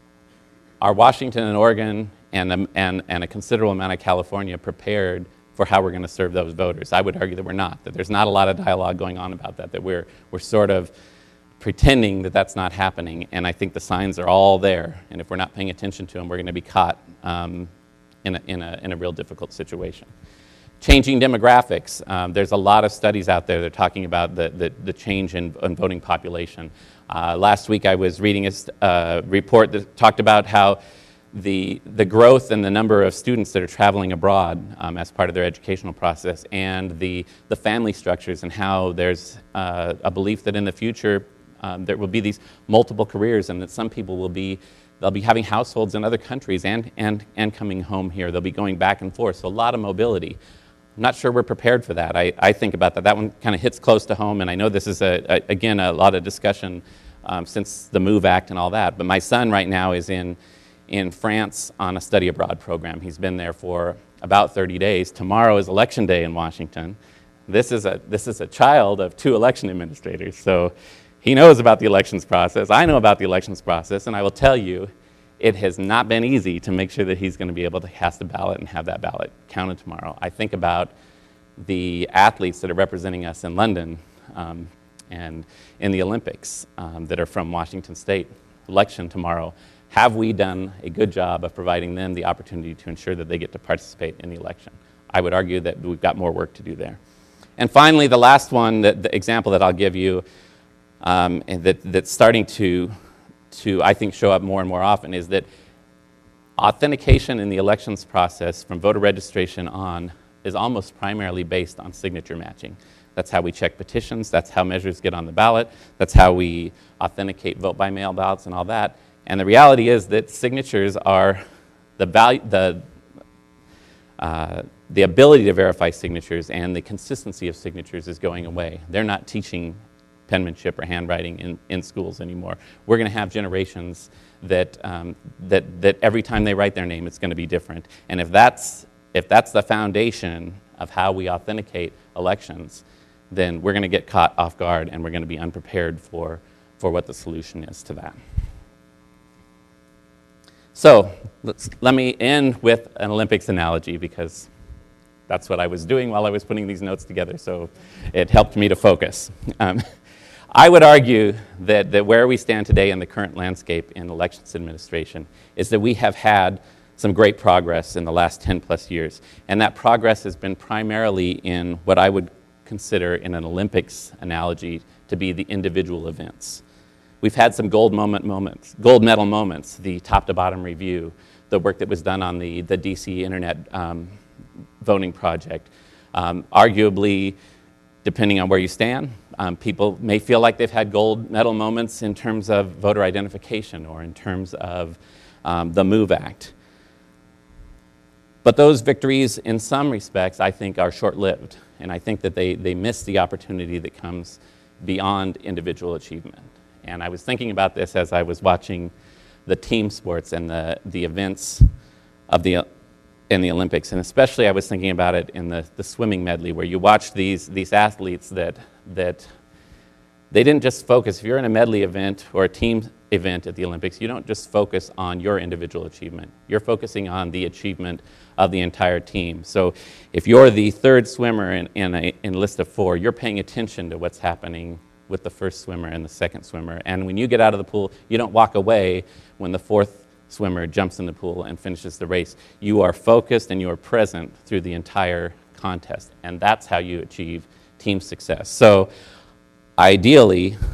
are Washington and Oregon and, um, and, and a considerable amount of California prepared for how we're going to serve those voters? I would argue that we're not, that there's not a lot of dialogue going on about that, that we're, we're sort of pretending that that's not happening, and I think the signs are all there, and if we're not paying attention to them, we're going to be caught um, in, a, in, a, in a real difficult situation. Changing demographics. Um, there's a lot of studies out there that are talking about the, the, the change in, in voting population. Uh, last week I was reading a uh, report that talked about how the, the growth and the number of students that are traveling abroad um, as part of their educational process, and the, the family structures, and how there's uh, a belief that in the future um, there will be these multiple careers, and that some people will be, they'll be having households in other countries and, and, and coming home here. They'll be going back and forth, so a lot of mobility. I'm not sure we're prepared for that. I, I think about that. That one kind of hits close to home, and I know this is, a, a, again, a lot of discussion um, since the MOVE Act and all that, but my son right now is in in France on a study abroad program. He's been there for about thirty days. Tomorrow is election day in Washington. This is a this is a child of two election administrators, so he knows about the elections process. I know about the elections process, and I will tell you, it has not been easy to make sure that he's going to be able to cast a ballot and have that ballot counted tomorrow. I think about the athletes that are representing us in London um, and in the Olympics um, that are from Washington State. Election tomorrow. Have we done a good job of providing them the opportunity to ensure that they get to participate in the election? I would argue that we've got more work to do there. And finally, the last one, that, the example that I'll give you, um, and that, that's starting to, to, I think, show up more and more often, is that authentication in the elections process from voter registration on is almost primarily based on signature matching. That's how we check petitions, that's how measures get on the ballot, that's how we authenticate vote-by-mail ballots and all that. And the reality is that signatures are the value, the, uh, the ability to verify signatures and the consistency of signatures is going away. They're not teaching penmanship or handwriting in, in schools anymore. We're going to have generations that, um, that, that every time they write their name, it's going to be different. And if that's, if that's the foundation of how we authenticate elections, then we're going to get caught off guard, and we're going to be unprepared for, for what the solution is to that. So let's, let me end with an Olympics analogy, because that's what I was doing while I was putting these notes together, so it helped me to focus. Um, I would argue that, that where we stand today in the current landscape in elections administration is that we have had some great progress in the last ten plus years, and that progress has been primarily in what I would consider in an Olympics analogy to be the individual events. We've had some gold moment moments, gold medal moments, the top to bottom review, the work that was done on the, the D C Internet um, voting project. Um, arguably, depending on where you stand, um, people may feel like they've had gold medal moments in terms of voter identification or in terms of um, the MOVE Act. But those victories, in some respects, I think are short-lived, and I think that they, they miss the opportunity that comes beyond individual achievement. And I was thinking about this as I was watching the team sports and the, the events of the in the Olympics, and especially I was thinking about it in the, the swimming medley, where you watch these these athletes that that they didn't just focus. If you're in a medley event or a team event at the Olympics, you don't just focus on your individual achievement. You're focusing on the achievement of the entire team. So if you're the third swimmer in, in a in a list of four, you're paying attention to what's happening with the first swimmer and the second swimmer. And when you get out of the pool, you don't walk away when the fourth swimmer jumps in the pool and finishes the race. You are focused and you are present through the entire contest. And that's how you achieve team success. So ideally,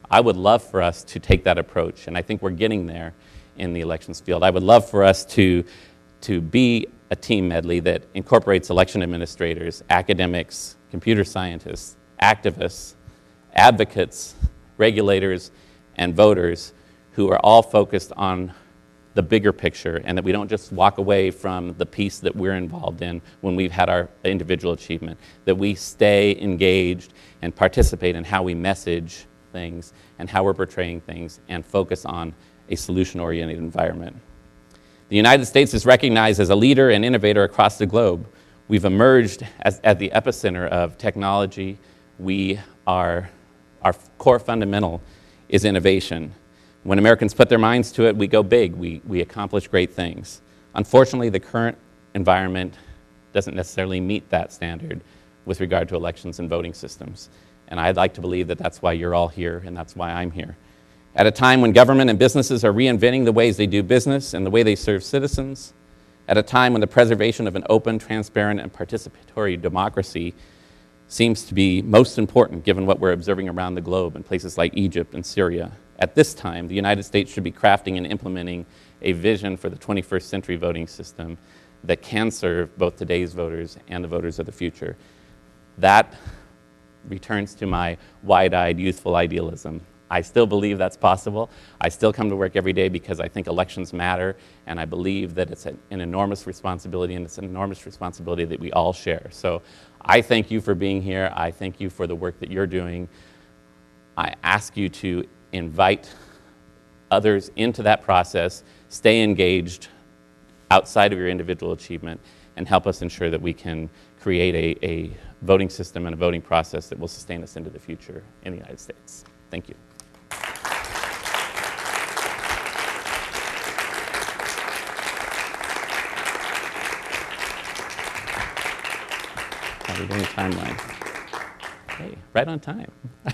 I would love for us to take that approach, and I think we're getting there in the elections field. I would love for us to, to be a team medley that incorporates election administrators, academics, computer scientists, activists, advocates, regulators, and voters who are all focused on the bigger picture, and that we don't just walk away from the piece that we're involved in when we've had our individual achievement, that we stay engaged and participate in how we message things and how we're portraying things and focus on a solution-oriented environment. The United States is recognized as a leader and innovator across the globe. We've emerged as at the epicenter of technology. We are, our core fundamental is innovation. When Americans put their minds to it, we go big, we, we accomplish great things. Unfortunately, the current environment doesn't necessarily meet that standard with regard to elections and voting systems. And I'd like to believe that that's why you're all here, and that's why I'm here. At a time when government and businesses are reinventing the ways they do business and the way they serve citizens, at a time when the preservation of an open, transparent, and participatory democracy seems to be most important given what we're observing around the globe in places like Egypt and Syria. At this time, the United States should be crafting and implementing a vision for the twenty-first century voting system that can serve both today's voters and the voters of the future. That returns to my wide-eyed, youthful idealism. I still believe that's possible. I still come to work every day because I think elections matter, and I believe that it's an, an enormous responsibility, and it's an enormous responsibility that we all share. So I thank you for being here. I thank you for the work that you're doing. I ask you to invite others into that process, stay engaged outside of your individual achievement, and help us ensure that we can create a, a voting system and a voting process that will sustain us into the future in the United States. Thank you. How are we doing timeline? Hey, right on time.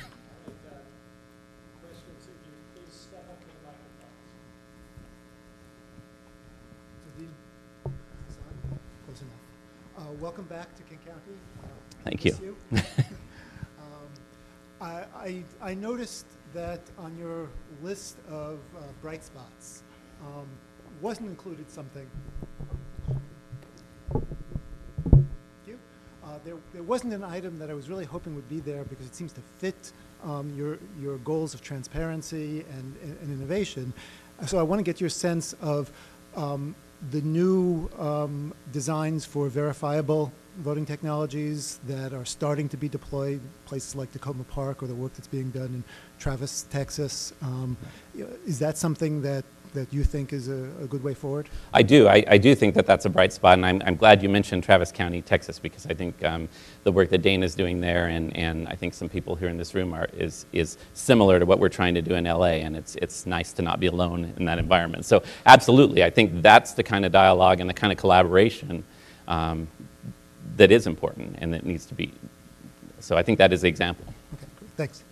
Uh, welcome back to King County. Uh, Thank you. you. um, I, I, I noticed that on your list of uh, bright spots um, wasn't included something. Thank you. Uh, there, there wasn't an item that I was really hoping would be there because it seems to fit um, your, your goals of transparency and, and, and innovation. So I want to get your sense of um, the new um, designs for verifiable voting technologies that are starting to be deployed, places like Tacoma Park or the work that's being done in Travis, Texas. Um, is that something that, that you think is a, a good way forward? I do. I, I do think that that's a bright spot, and I'm, I'm glad you mentioned Travis County, Texas, because I think um, the work that Dana is doing there, and, and I think some people here in this room are, is, is similar to what we're trying to do in L A, and it's, it's nice to not be alone in that environment. So absolutely, I think that's the kind of dialogue and the kind of collaboration um, that is important and that needs to be. So I think that is the example. Okay, great. Thanks.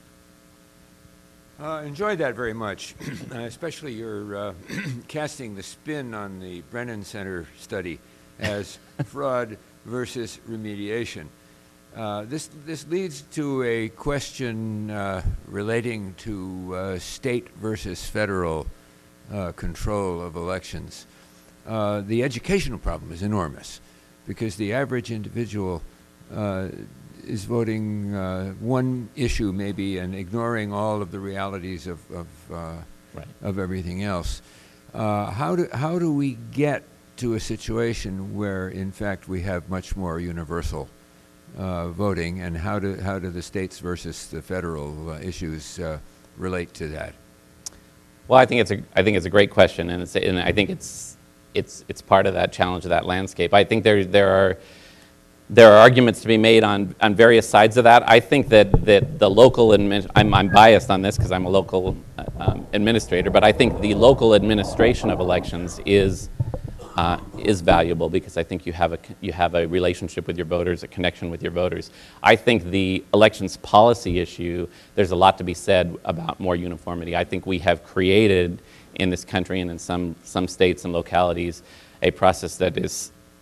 Uh, enjoyed that very much, uh, especially your uh, casting the spin on the Brennan Center study as fraud versus remediation. Uh, this, this leads to a question uh, relating to uh, state versus federal uh, control of elections. Uh, the educational problem is enormous because the average individual uh, is voting uh, one issue maybe and ignoring all of the realities of, of, uh, right. of everything else. Uh, how, do, how do we get to a situation where, in fact, we have much more universal uh, voting, and how do, how do the states versus the federal uh, issues uh, relate to that? Well, I think it's a, I think it's a great question, and, it's, and I think it's, it's, it's part of that challenge of that landscape. I think there, there are There are arguments to be made on, on various sides of that. I think that, that the local, admin, I'm, I'm biased on this because I'm a local uh, um, administrator, but I think the local administration of elections is, uh, is valuable because I think you have, a, you have a relationship with your voters, a connection with your voters. I think the elections policy issue, there's a lot to be said about more uniformity. I think we have created in this country and in some, some states and localities a process that is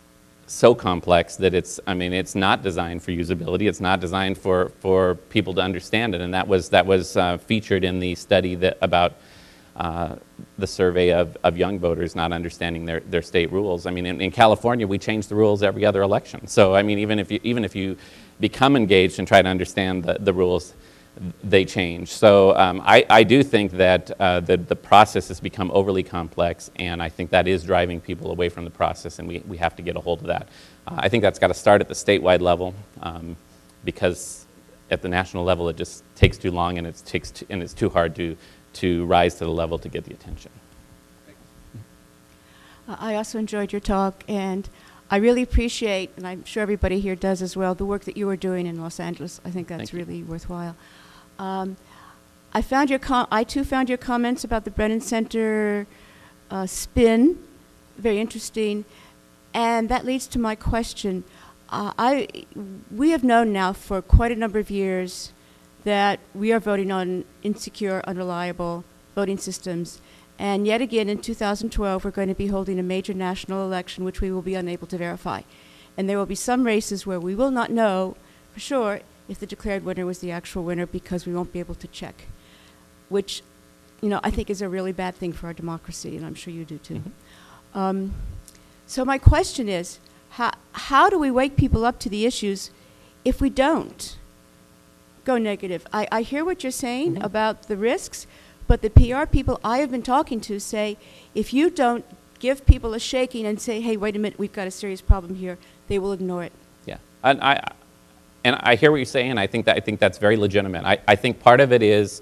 so complex that it's, I mean, it's not designed for usability. It's not designed for, for people to understand it. And that was, that was uh, featured in the study that about uh, the survey of, of young voters not understanding their, their state rules. I mean, in, in California, we change the rules every other election. So, I mean, even if you, even if you become engaged and try to understand the, the rules, they change. So um, I, I do think that uh, the, the process has become overly complex, and I think that is driving people away from the process, and we, we have to get a hold of that. Uh, I think that's got to start at the statewide level, um, because at the national level it just takes too long, and, it takes too, and it's too hard to, to rise to the level to get the attention. Uh, I also enjoyed your talk, and I really appreciate, and I'm sure everybody here does as well, the work that you are doing in Los Angeles. I think that's really worthwhile. Um, I found your com- I too found your comments about the Brennan Center uh, spin very interesting, and that leads to my question. Uh, I we have known now for quite a number of years that we are voting on insecure, unreliable voting systems, and yet again in two thousand twelve we're going to be holding a major national election which we will be unable to verify, and there will be some races where we will not know for sure if the declared winner was the actual winner because we won't be able to check, which, you know, I think is a really bad thing for our democracy, and I'm sure you do too. Mm-hmm. Um, so my question is, how, how do we wake people up to the issues if we don't go negative? I, I hear what you're saying mm-hmm. about the risks, but the P R people I have been talking to say, if you don't give people a shaking and say, hey, wait a minute, we've got a serious problem here, they will ignore it. Yeah, and I... And I hear what you're saying. I think that I think that's very legitimate. I, I think part of it is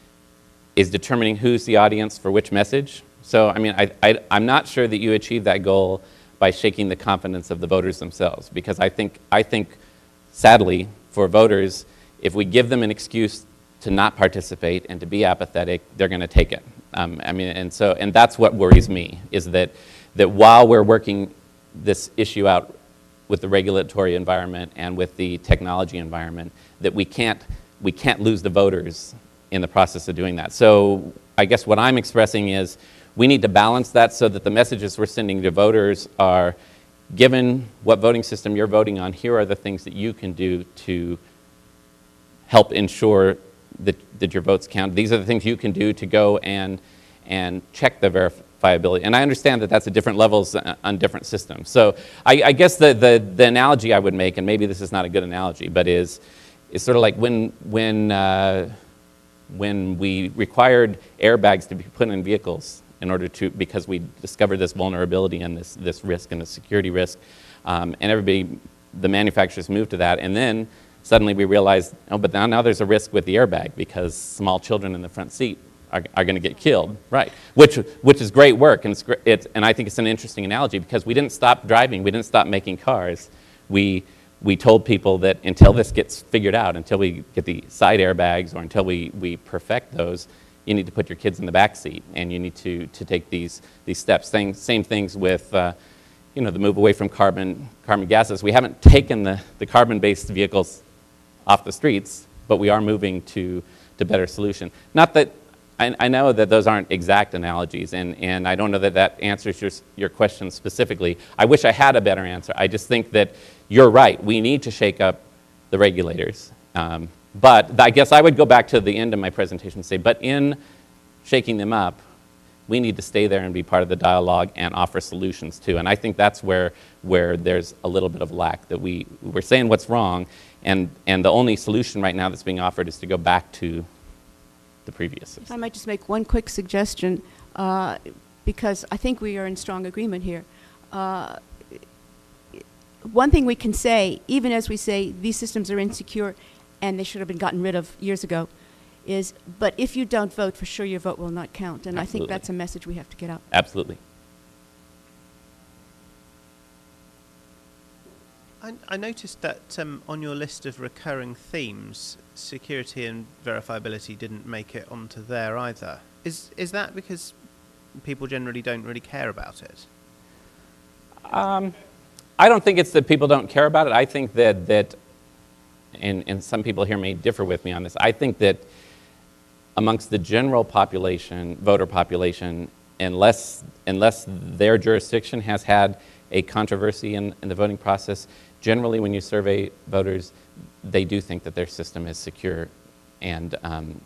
is determining who's the audience for which message. So I mean, I, I I'm not sure that you achieve that goal by shaking the confidence of the voters themselves, because I think I think sadly for voters, if we give them an excuse to not participate and to be apathetic, they're going to take it. Um, I mean, and so and that's what worries me, is that that while we're working this issue out with the regulatory environment and with the technology environment, that we can't we can't lose the voters in the process of doing that. So I guess what I'm expressing is we need to balance that so that the messages we're sending to voters are, given what voting system you're voting on, here are the things that you can do to help ensure that, that your votes count. These are the things you can do to go and and check the verifiability. And I understand that that's at different levels on different systems. So I, I guess the, the, the analogy I would make, and maybe this is not a good analogy, but is, is sort of like when, when, uh, when we required airbags to be put in vehicles in order to, because we discovered this vulnerability and this, this risk and the security risk, um, and everybody, the manufacturers moved to that, and then suddenly we realized, oh, but now, now there's a risk with the airbag because small children in the front seat are, are going to get killed, right? Which, which is great work, and, it's, it's, and I think it's an interesting analogy because we didn't stop driving, we didn't stop making cars. We, we told people that until this gets figured out, until we get the side airbags or until we, we perfect those, you need to put your kids in the back seat and you need to, to take these, these steps. Same, same things with uh, you know, the move away from carbon, carbon gases. We haven't taken the, the carbon-based vehicles off the streets, but we are moving to, to better solution. Not that, I, I know that those aren't exact analogies, and, and I don't know that that answers your, your question specifically. I wish I had a better answer. I just think that you're right. We need to shake up the regulators. Um, but I guess I would go back to the end of my presentation and say, but in shaking them up, we need to stay there and be part of the dialogue and offer solutions too. And I think that's where, where there's a little bit of lack, that we, we're saying what's wrong, and, and the only solution right now that's being offered is to go back to the previous system. If I might just make one quick suggestion, uh, because I think we are in strong agreement here. Uh, one thing we can say, even as we say these systems are insecure and they should have been gotten rid of years ago, is, but if you don't vote, for sure your vote will not count. And Absolutely. I think that's a message we have to get out. Absolutely. I, I noticed that um, on your list of recurring themes, security and verifiability didn't make it onto there either. Is is that because people generally don't really care about it? Um, I don't think it's that people don't care about it. I think that, that and, and some people here may differ with me on this, I think that amongst the general population, voter population, unless, unless their jurisdiction has had a controversy in, in the voting process, generally when you survey voters, they do think that their system is secure and, um,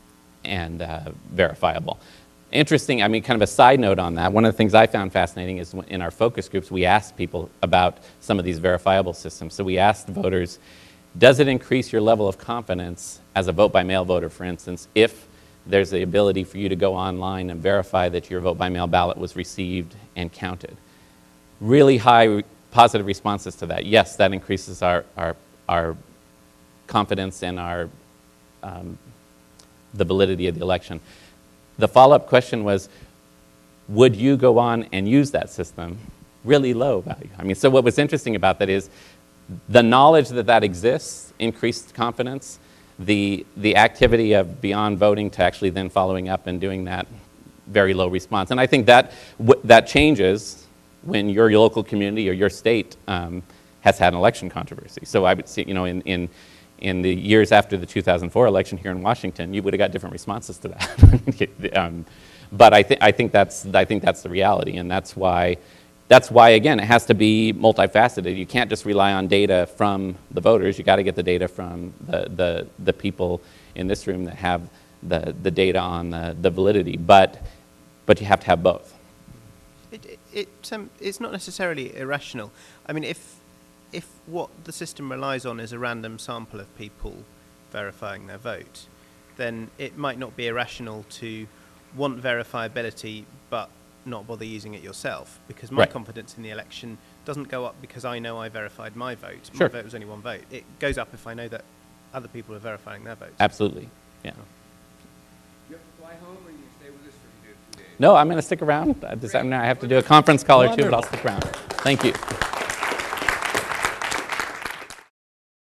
and uh, verifiable. Interesting, I mean, kind of a side note on that, one of the things I found fascinating is in our focus groups, we asked people about some of these verifiable systems. So we asked voters, does it increase your level of confidence as a vote-by-mail voter, for instance, if there's the ability for you to go online and verify that your vote-by-mail ballot was received and counted? Really high re- positive responses to that. Yes, that increases our, our, our confidence in our, um, the validity of the election. The follow-up question was, would you go on and use that system? Really low value. I mean, so what was interesting about that is the knowledge that that exists increased confidence. The, the activity of beyond voting to actually then following up and doing that, very low response. And I think that, w- that changes when your local community or your state um, has had an election controversy. So I would see, you know, in, in in the years after the two thousand four election here in Washington, you would have got different responses to that. um, but I, th- I think that's I think that's the reality, and that's why that's why again it has to be multifaceted. You can't just rely on data from the voters. You got to get the data from the, the the people in this room that have the the data on the, the validity. But but you have to have both. It it, it um, it's not necessarily irrational. I mean, if if what the system relies on is a random sample of people verifying their vote, then it might not be irrational to want verifiability but not bother using it yourself, because my right. confidence in the election doesn't go up because I know I verified my vote. Sure. My vote was only one vote. It goes up if I know that other people are verifying their votes. Absolutely, yeah. You have to fly home, or you stay with us for two days? No, I'm going to stick around. Uh, this, I have to do a conference call or two, but I'll stick around. Thank you.